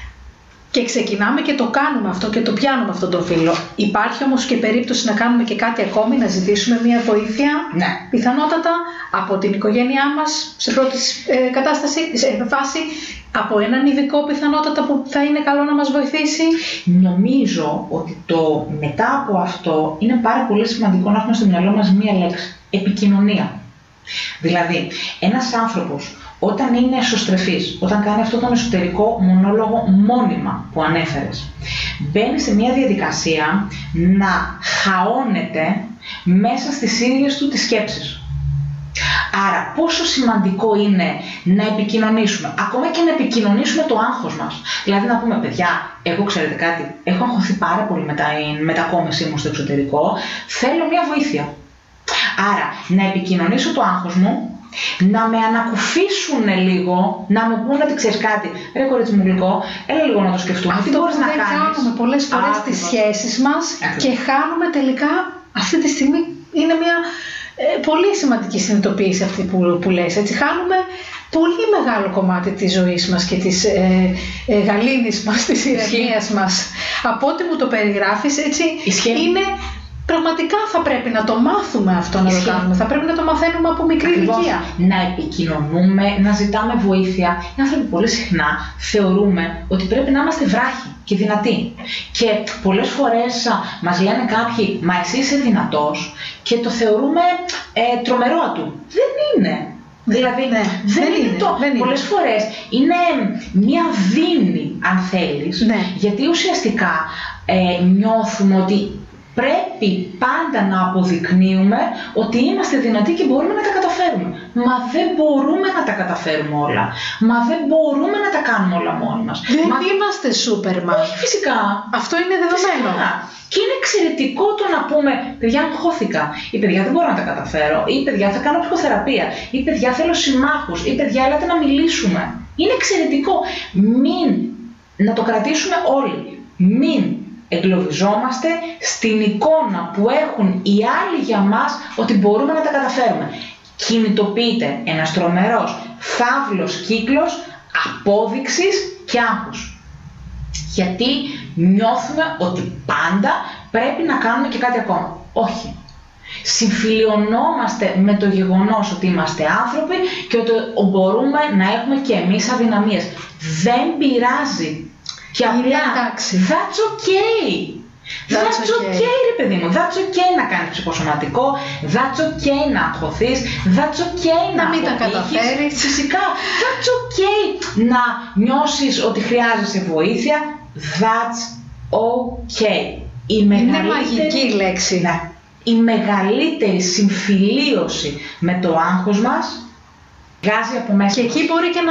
Και ξεκινάμε και το κάνουμε αυτό και το πιάνουμε αυτόν τον φίλο. Υπάρχει όμως και περίπτωση να κάνουμε και κάτι ακόμη, να ζητήσουμε μια βοήθεια, ναι. πιθανότατα από την οικογένειά μας, σε πρώτη ε, κατάσταση, σε φάση, από έναν ειδικό πιθανότατα που θα είναι καλό να μας βοηθήσει. Νομίζω ότι το μετά από αυτό είναι πάρα πολύ σημαντικό να έχουμε στο μυαλό μας μία λέξη. Επικοινωνία. Δηλαδή, ένας άνθρωπος όταν είναι εσωστρεφής, όταν κάνει αυτό τον εσωτερικό μονόλογο μόνιμα που ανέφερες, μπαίνει σε μια διαδικασία να χαώνεται μέσα στις ίδιες του τις σκέψεις. Άρα πόσο σημαντικό είναι να επικοινωνήσουμε, ακόμα και να επικοινωνήσουμε το άγχος μας. Δηλαδή να πούμε, παιδιά, εγώ ξέρετε κάτι, έχω αγχωθεί πάρα πολύ με την μετακόμισή μου στο εξωτερικό, θέλω μια βοήθεια. Άρα να επικοινωνήσω το άγχος μου, να με ανακουφίσουν λίγο, να μου πούνε ότι ξέρεις κάτι, ρε κορίτσι μου γλυκό, έλα λίγο να το σκεφτούμε. Αυτό τι μπορείς που να δεν κάνεις. κάνουμε πολλές φορές στις σχέσεις μας και χάνουμε τελικά, αυτή τη στιγμή είναι μια ε, πολύ σημαντική συνειδητοποίηση αυτή που, που λες, έτσι, χάνουμε πολύ μεγάλο κομμάτι της ζωής μας και της ε, ε, γαλήνης μας, της ηρεμίας μας. Από ό,τι μου το περιγράφεις, έτσι, Ισχύει. είναι... Πραγματικά θα πρέπει να το μάθουμε αυτό να Ισχύει. το κάνουμε. Θα πρέπει να το μαθαίνουμε από μικρή Ακριβώς. ηλικία. Να επικοινωνούμε, να ζητάμε βοήθεια. Οι άνθρωποι πολύ συχνά θεωρούμε ότι πρέπει να είμαστε βράχοι και δυνατοί. Και πολλές φορές α, μας λένε κάποιοι, μα εσύ είσαι δυνατός, και το θεωρούμε ε, τρομερό ατού. Δεν είναι. Δηλαδή, ναι, δεν, δεν είναι, είναι, το. δεν Πολλές είναι. φορές είναι μία δίνη, αν θέλεις, Ναι. γιατί ουσιαστικά ε, νιώθουμε ότι πρέπει πάντα να αποδεικνύουμε ότι είμαστε δυνατοί και μπορούμε να τα καταφέρουμε. Μα δεν μπορούμε να τα καταφέρουμε όλα. Μα δεν μπορούμε να τα κάνουμε όλα μόνοι μας. Δεν Μα... είμαστε Σούπερμαν. Όχι, φυσικά. Αυτό είναι δεδομένο. Φυσικά. Και είναι εξαιρετικό το να πούμε, παιδιά, αγχώθηκα, ή παιδιά δεν μπορώ να τα καταφέρω, ή παιδιά θα κάνω ψυχοθεραπεία, ή παιδιά θέλω συμμάχους, ή παιδιά έλατε να μιλήσουμε. Είναι εξαιρετικό. Μην, να το κρατήσουμε όλοι. Μην εγκλωβιζόμαστε στην εικόνα που έχουν οι άλλοι για μας ότι μπορούμε να τα καταφέρουμε. Κινητοποιείται ένας τρομερός φαύλος κύκλος απόδειξης και άγχους. Γιατί νιώθουμε ότι πάντα πρέπει να κάνουμε και κάτι ακόμα. Όχι. Συμφιλιωνόμαστε με το γεγονός ότι είμαστε άνθρωποι και ότι μπορούμε να έχουμε και εμείς αδυναμίες. Δεν πειράζει. Και απλά, that's okay. That's, that's okay. okay, ρε παιδί μου. That's okay να κάνεις ψυχοσωματικό. That's okay να αγχωθείς. That's okay να, να μην τα καταφέρεις. Φυσικά. That's okay να νιώσεις ότι χρειάζεσαι βοήθεια. That's okay. Η Είναι μεγαλύτερη... μαγική λέξη. Ναι. Η μεγαλύτερη συμφιλίωση με το άγχος μας βγάζει από μέσα. Και εκεί μπορεί και να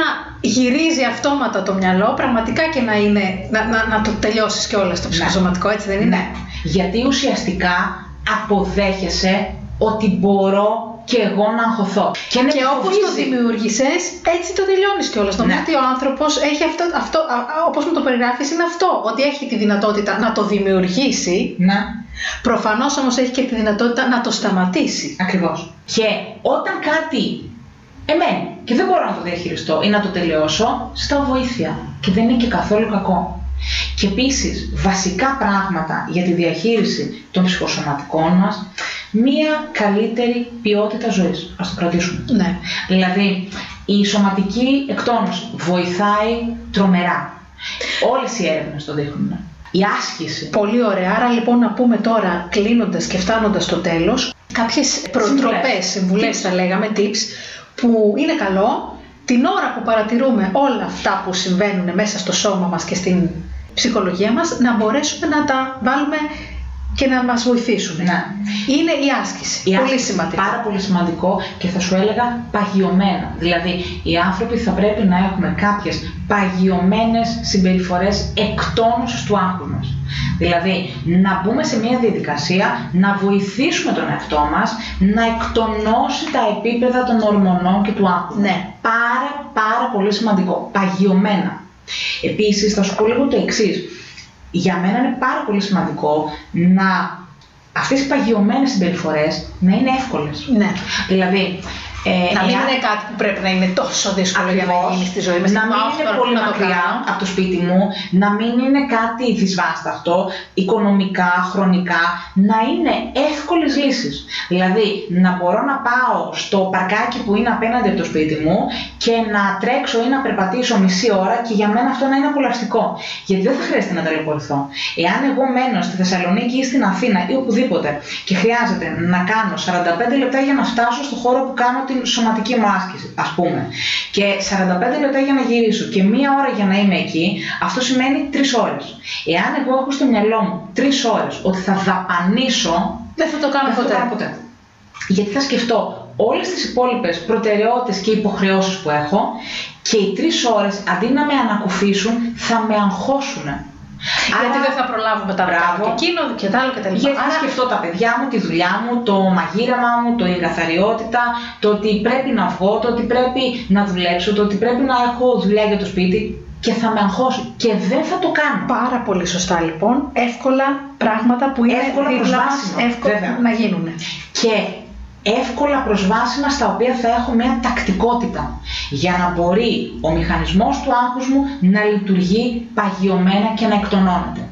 γυρίζει αυτόματα το μυαλό, πραγματικά και να, είναι, να, να, να το τελειώσεις κιόλας το ψυχοσωματικό, έτσι δεν είναι? Ναι. Γιατί ουσιαστικά αποδέχεσαι ότι μπορώ και εγώ να αγχωθώ. Και, και όπως το δημιούργησες, έτσι το τελειώνεις κιόλας. Νομίζω ότι ο άνθρωπος έχει αυτό, αυτό όπως μου το περιγράφεις, είναι αυτό. Ότι έχει τη δυνατότητα να το δημιουργήσει. Ναι. Προφανώς όμως έχει και τη δυνατότητα να το σταματήσει. Ακριβώς. Και όταν κάτι εμένει και δεν μπορώ να το διαχειριστώ ή να το τελειώσω, ζητάω βοήθεια. Και δεν είναι και καθόλου κακό. Και επίσης, βασικά πράγματα για τη διαχείριση των ψυχοσωματικών μας, μία καλύτερη ποιότητα ζωής. Ας το κρατήσουμε. Ναι. Δηλαδή, η σωματική εκτόνωση βοηθάει τρομερά. Όλες οι έρευνες το δείχνουν. Η άσκηση. Πολύ ωραία. Άρα λοιπόν να πούμε τώρα, κλείνοντας και φτάνοντας στο τέλος, κάποιες προτροπές, συμβουλές θα λέγαμε, tips, που είναι καλό την ώρα που παρατηρούμε όλα αυτά που συμβαίνουν μέσα στο σώμα μας και στην ψυχολογία μας, να μπορέσουμε να τα βάλουμε και να μας βοηθήσουν. Ναι. Είναι η άσκηση. Η πολύ άσκηση, σημαντικό. Πάρα πολύ σημαντικό και θα σου έλεγα παγιωμένα. Δηλαδή, οι άνθρωποι θα πρέπει να έχουμε κάποιες παγιωμένες συμπεριφορές εκτόνωσης του άγχους μας. Δηλαδή, να μπούμε σε μια διαδικασία να βοηθήσουμε τον εαυτό μας να εκτονώσει τα επίπεδα των ορμονών και του άγχους. Ναι. Πάρα πάρα πολύ σημαντικό. Παγιωμένα. Επίσης, θα σου πω λίγο το εξής. Για μένα είναι πάρα πολύ σημαντικό να αυτές οι παγιωμένες συμπεριφορές να είναι εύκολες. Ναι. Δηλαδή, ε, να μην εάν... είναι κάτι που πρέπει να είναι τόσο δύσκολο Ακριβώς, για να γίνει στη ζωή μας. Να μην είναι πολύ μακριά από το σπίτι μου, να μην είναι κάτι δυσβάσταχτο, οικονομικά, χρονικά, να είναι εύκολες λύσεις. Δηλαδή, να μπορώ να πάω στο παρκάκι που είναι απέναντι από το σπίτι μου και να τρέξω ή να περπατήσω μισή ώρα και για μένα αυτό να είναι απολαυστικό. Γιατί δεν θα χρειάζεται να ταλαιπωρηθώ. Εάν εγώ μένω στη Θεσσαλονίκη ή στην Αθήνα ή οπουδήποτε και χρειάζεται να κάνω σαράντα πέντε λεπτά για να φτάσω στο χώρο που κάνω την σωματική μου άσκηση, ας πούμε, και σαράντα πέντε λεπτά για να γυρίσω και μία ώρα για να είμαι εκεί, αυτό σημαίνει τρεις ώρες. Εάν εγώ έχω στο μυαλό μου τρεις ώρες ότι θα δαπανίσω, δεν θα το κάνω δεν ποτέ. Θα το κάνω ποτέ. Γιατί θα σκεφτώ όλες τις υπόλοιπες προτεραιότητες και υποχρεώσεις που έχω και οι τρεις ώρες αντί να με ανακουφίσουν θα με αγχώσουν. Γιατί Άρα, δεν θα προλάβουμε τα μπράβο και εκείνο και τα άλλο και τα λοιπά. Γιατί θα σκεφτώ τα παιδιά μου, τη δουλειά μου, το μαγείρεμα μου, το εγκαθαριότητα, το ότι πρέπει να βγω, το ότι πρέπει να δουλέψω, το ότι πρέπει να έχω δουλειά για το σπίτι και θα με αγχώσει και δεν θα το κάνω. Πάρα πολύ σωστά λοιπόν. Εύκολα πράγματα που είναι εύκολα προσβάσιμα, εύκολα βέβαια, να γίνουν. Και εύκολα προσβάσιμα στα οποία θα έχω μια τακτικότητα για να μπορεί ο μηχανισμός του άγχους μου να λειτουργεί παγιωμένα και να εκτονώνεται.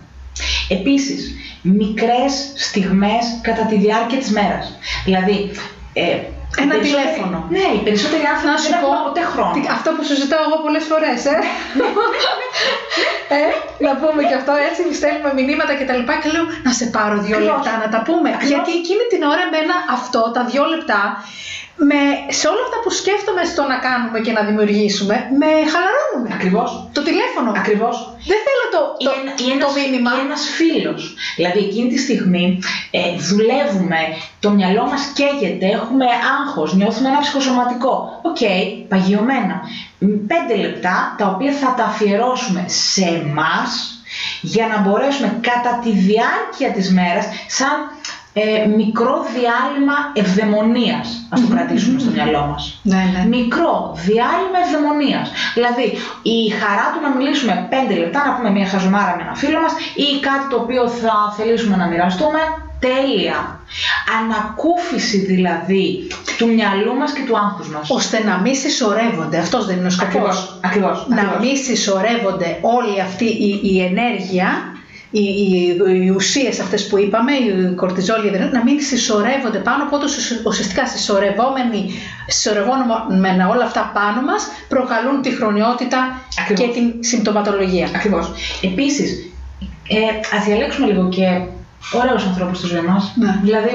Επίσης, μικρές στιγμές κατά τη διάρκεια της μέρας. Δηλαδή, ε, ένα τηλέφωνο. Ναι, οι περισσότεροι άνθρωποι δεν έχουν ποτέ χρόνο. Αυτό που σου ζητάω εγώ πολλές φορές, ε. ε να πούμε και αυτό, έτσι στέλνουμε μηνύματα και τα λοιπά και λέω να σε πάρω δύο Ακριβώς. λεπτά να τα πούμε. Ακριβώς. Γιατί εκείνη την ώρα εμένα αυτό, τα δύο λεπτά, με, σε όλα αυτά που σκέφτομαι στο να κάνουμε και να δημιουργήσουμε, με χαλαρώνουν. Ακριβώς. Το τηλέφωνο. Ακριβώς. Δεν θέλω το, το, ή ένα, το μήνυμα. Ή ένας φίλος. Δηλαδή εκείνη τη στιγμή ε, δουλεύουμε, το μυαλό μας καίγεται, έχουμε άγχος, νιώθουμε ένα ψυχοσωματικό. Οκ, okay, παγιωμένα. Πέντε λεπτά τα οποία θα τα αφιερώσουμε σε εμάς για να μπορέσουμε κατά τη διάρκεια της μέρας σαν Ε, μικρό διάλειμμα ευδαιμονίας, ας το κρατήσουμε στο μυαλό μας. Ναι, ναι. Μικρό διάλειμμα ευδαιμονίας. Δηλαδή, η χαρά του να μιλήσουμε πέντε λεπτά, να πούμε μια χαζομάρα με ένα φίλο μας ή κάτι το οποίο θα θελήσουμε να μοιραστούμε. Τέλεια. Ανακούφιση δηλαδή του μυαλού μας και του άγχους μας. Ώστε να μην συσσωρεύονται. Αυτός δεν είναι ο σκοπός. Ακριβώς, ακριβώς, να ακριβώς. μην συσσωρεύονται όλη αυτή η, η ενέργεια, Οι, οι, οι ουσίες αυτές που είπαμε, η κορτιζόλη, να μην συσσωρεύονται πάνω από όσο ουσιαστικά συσσωρευόμενοι, συσσωρευόμενα όλα αυτά πάνω μας προκαλούν τη χρονιότητα Ακριβώς. και την συμπτωματολογία. Ακριβώς. Επίσης, ε, ας διαλέξουμε λίγο και ωραίους ανθρώπους στη ζωή μας. Ναι. Δηλαδή,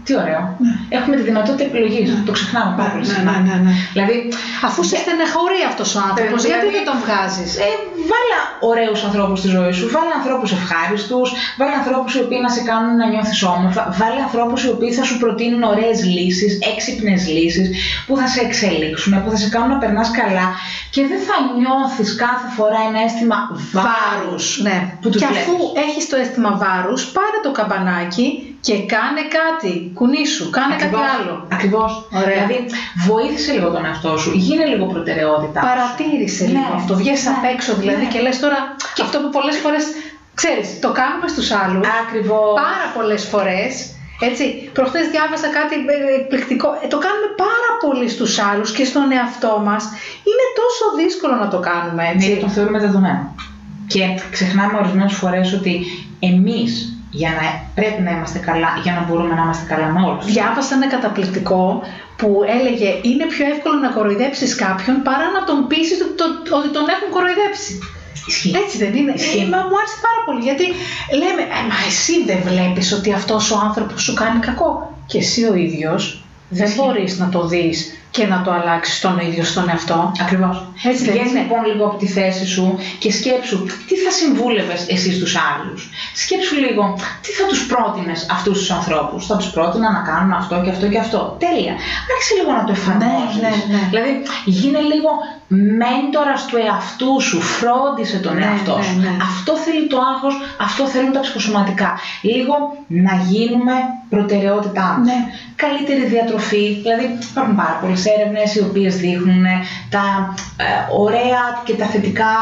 Τι ωραίο. Ναι. Έχουμε τη δυνατότητα επιλογής. Ναι. Το ξεχνάμε πάρα πολύ Ναι, συχνά. ναι, ναι, ναι. Δηλαδή, αφού σε στενεχωρεί αυτός ο άνθρωπος, δηλαδή, γιατί δεν τον βγάζεις? Ε, βάλε ωραίους ανθρώπους στη ζωή σου, βάλε ανθρώπους ευχάριστους, βάλε ανθρώπους οι οποίοι να σε κάνουν να νιώθεις όμορφα, βάλε ανθρώπους οι οποίοι θα σου προτείνουν ωραίες λύσεις, έξυπνες λύσεις, που θα σε εξελίξουν, που θα σε κάνουν να περνάς καλά και δεν θα νιώθεις κάθε φορά ένα αίσθημα βάρους. Ναι. Που τους και βλέπεις. αφού έχεις το αίσθημα βάρους, πάρε το καμπανάκι και κάνε κάτι. Κουνήσου, κάνε Ακριβώς, κάτι άλλο. Ακριβώς. Ωραία. Δηλαδή, βοήθησε λίγο τον εαυτό σου, γίνε λίγο προτεραιότητα. Παρατήρησε Ναι. λίγο αυτό. Βγες Ναι. απ' έξω δηλαδή Ναι. και λες τώρα αυτό που πολλές φορές, ξέρεις, το κάνουμε στους άλλους. Ακριβώς. Πάρα πολλές φορές. Έτσι, προχθές διάβασα κάτι εκπληκτικό. Ε, το κάνουμε πάρα πολύ στους άλλους και στον εαυτό μας. Είναι τόσο δύσκολο να το κάνουμε, έτσι. Ναι, τον θεωρούμε δεδομένο. Και ξεχνάμε ορισμένες φορές ότι εμείς για να πρέπει να είμαστε καλά, για να μπορούμε να είμαστε καλά με όλους. Διάβασα ένα καταπληκτικό που έλεγε είναι πιο εύκολο να κοροϊδέψεις κάποιον παρά να τον πείσεις ότι, το, ότι τον έχουν κοροϊδέψει. Ισχύει. Έτσι δεν είναι? Ε, μα μου άρεσε πάρα πολύ γιατί λέμε, ε, μα εσύ δεν βλέπεις ότι αυτός ο άνθρωπος σου κάνει κακό? Και εσύ ο ίδιος δεν Ισχύει. μπορείς να το δεις και να το αλλάξεις τον ίδιο στον εαυτό. Ακριβώς. Έτσι δεν Βγες είναι? λοιπόν λίγο από τη θέση σου και σκέψου τι θα συμβούλευες εσύ στους άλλους. Σκέψου λίγο τι θα τους πρότεινες αυτούς τους ανθρώπους. Θα τους πρότεινα να κάνουν αυτό και αυτό και αυτό. Τέλεια. Άρχισε λίγο να το εφαρμόζεις. Ναι, ναι, ναι. Δηλαδή γίνε λίγο μέντορας του εαυτού σου. Φρόντισε τον Ναι, εαυτό ναι, σου. ναι. Αυτό θέλει το άγχος, αυτό θέλουν τα ψυχοσωματικά. Λίγο να γίνουμε προτεραιότητά μας. Ναι. Καλύτερη διατροφή, δηλαδή υπάρχουν πάρα πολλές έρευνες οι οποίες δείχνουν τα ε, ωραία και τα θετικά,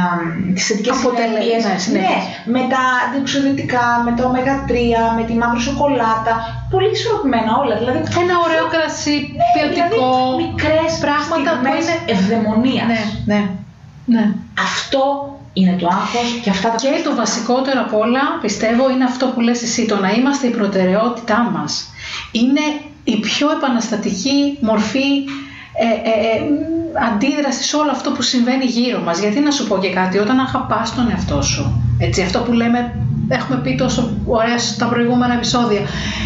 ε, τις θετικές Αποτελέσματα, συνέπειες, ναι, ναι, με τα διεξοδυτικά, με το ωμέγα τρία, με τη μαύρη σοκολάτα, πολύ ισορροπημένα όλα, δηλαδή Ένα ωραίο κρασί, ναι, ποιοτικό, δηλαδή, μικρές πράγματα που στιγμές είναι ευδαιμονίας. Ναι, ναι, ναι. Αυτό είναι το άγχος και αυτά τα Και το βασικότερο απ' όλα, πιστεύω, είναι αυτό που λες εσύ, το να είμαστε η προτεραιότητά μας. Είναι η πιο επαναστατική μορφή ε, ε, ε, αντίδραση σε όλο αυτό που συμβαίνει γύρω μας. Γιατί να σου πω και κάτι, όταν αγαπάς τον εαυτό σου, έτσι, αυτό που λέμε, έχουμε πει τόσο ωραία στα προηγούμενα επεισόδια,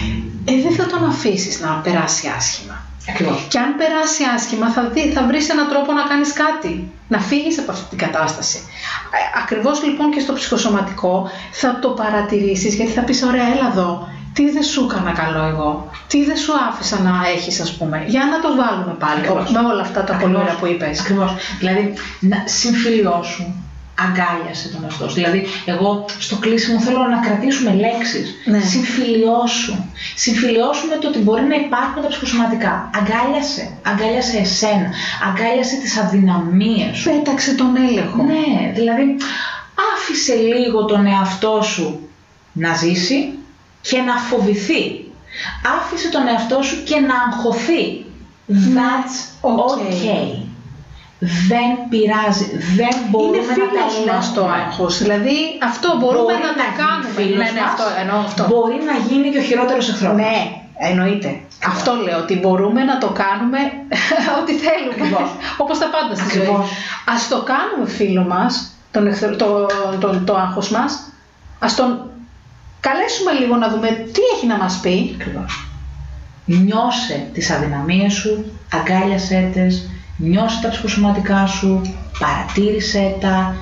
ε, δεν θα τον αφήσεις να περάσει άσχημα. Ακριβώς. Και αν περάσει άσχημα θα, δει, θα βρεις έναν τρόπο να κάνεις κάτι, να φύγεις από αυτή την κατάσταση. Ε, ακριβώς λοιπόν και στο ψυχοσωματικό θα το παρατηρήσεις, γιατί θα πεις ωραία, έλα εδώ, τι δεν σου έκανα καλό εγώ, τι δεν σου άφησα να έχεις, ας πούμε, για να το βάλουμε πάλι. Ακριβώς. Με όλα αυτά τα πολύ ωραία που είπες. Ακριβώς. Δηλαδή, να συμφιλιώσου, αγκάλιασε τον εαυτό σου. Δηλαδή, εγώ στο κλείσιμο θέλω να κρατήσουμε λέξεις. Ναι. Συμφιλιώσου. Συμφιλιώσου με το ότι μπορεί να υπάρχουν τα ψυχοσωματικά. Αγκάλιασε. Αγκάλιασε εσένα. Αγκάλιασε τις αδυναμίες σου. Πέταξε τον έλεγχο. Ναι, δηλαδή, άφησε λίγο τον εαυτό σου να ζήσει και να φοβηθεί. Άφησε τον εαυτό σου και να αγχωθεί. That's okay. okay. Δεν πειράζει. Δεν μπορούμε Είναι να τα φίλος μας το ελέγχουμε. άγχος. Δηλαδή αυτό μπορούμε Μπορεί να, να το γίνει κάνουμε. φίλος Ναι, ναι, μας. αυτό, εννοώ αυτό. Μπορεί να γίνει και ο χειρότερος εχθρός. Ναι, εννοείται. Αυτό λέω, ότι μπορούμε να το κάνουμε ό,τι θέλουμε. Ακριβώς. Όπως τα πάντα στη ζωή. Ακριβώς. Ας το κάνουμε φίλο μας, τον εχθρο, το, το, το, το άγχος μας, ας τον καλέσουμε λίγο να δούμε τι έχει να μας πει. Ακριβώς. Νιώσε τις αδυναμίες σου, αγκάλιασέ τες, νιώσε τα ψυχοσωματικά σου, παρατήρησέ τα,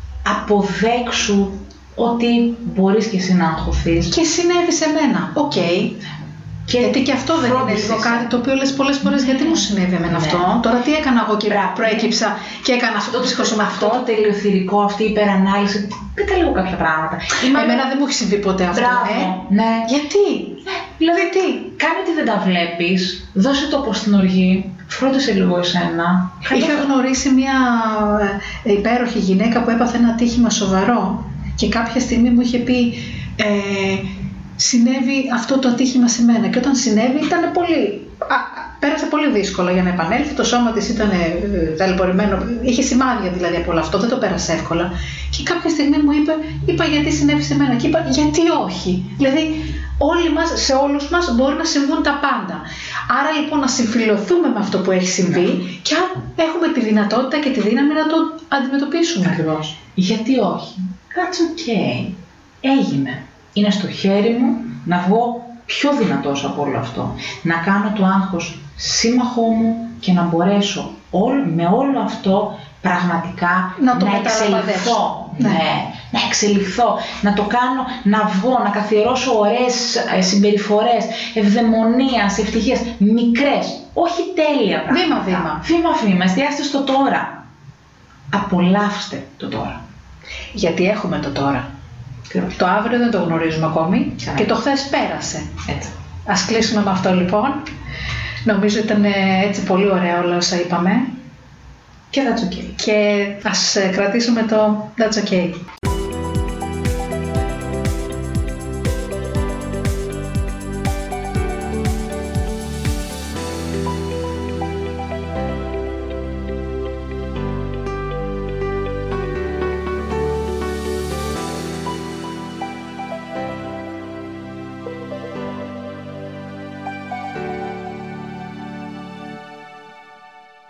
αποδέξου ότι μπορείς και εσύ να αγχωθείς. Και συνέβη σε μένα. Οκ. Okay. Και γιατί και αυτό δεν είναι λίγο κάτι το οποίο λες πολλές φορές, γιατί μου συνέβη εμένα Ναι. αυτό. Τώρα τι έκανα εγώ και Μπράβο. προέκυψα και έκανα αυτό το ψυχοσωματικό. Αυτό το τελειοθυρικό, αυτή η υπερανάλυση. Πείτε λίγο κάποια πράγματα. Εμένα δεν μου έχει συμβεί ποτέ αυτό. Μπράβο. Ε. Ναι. Γιατί. Δηλαδή τι, κάνε ότι δεν τα βλέπεις, δώσε το πως στην οργή, φρόντισε λίγο εσένα. Είχα γνωρίσει μια ε, υπέροχη γυναίκα που έπαθε ένα ατύχημα σοβαρό και κάποια στιγμή μου είχε πει ε, συνέβη αυτό το ατύχημα σε μένα και όταν συνέβη ήταν πολύ, α, πέρασε πολύ δύσκολα για να επανέλθει, το σώμα της ήταν ε, ταλαιπωρημένο, είχε σημάδια δηλαδή από όλο αυτό, δεν το πέρασε εύκολα και κάποια στιγμή μου είπε, είπα γιατί συνέβη σε μένα και είπα γιατί όχι, δηλαδή όλοι μας, σε όλους μας μπορεί να συμβούν τα πάντα. Άρα λοιπόν να συμφιλωθούμε με αυτό που έχει συμβεί και αν έχουμε τη δυνατότητα και τη δύναμη να το αντιμετωπίσουμε. Ακριβώς. Γιατί όχι. That's okay. Έγινε. Είναι στο χέρι μου να βγω πιο δυνατός από όλο αυτό. Να κάνω το άγχος σύμμαχό μου και να μπορέσω όλ, με όλο αυτό πραγματικά να, το να εξελιχθώ. Ναι. Ναι, να εξελιχθώ, να το κάνω, να βγω, να καθιερώσω ωραίες ε, συμπεριφορές, ευδαιμονίας, ευτυχίας, μικρές, όχι τέλεια πράγματα. Βήμα-βήμα. Βήμα-βήμα, εστιάστε στο τώρα. Απολαύστε το τώρα. Γιατί έχουμε το τώρα. Και το αύριο δεν το γνωρίζουμε ακόμη Ξανά. και το χθες πέρασε. Έτσι. Ας κλείσουμε με αυτό λοιπόν. Νομίζω ήταν έτσι πολύ ωραία όλα όσα είπαμε. Και that's okay. Και ας κρατήσουμε το that's okay.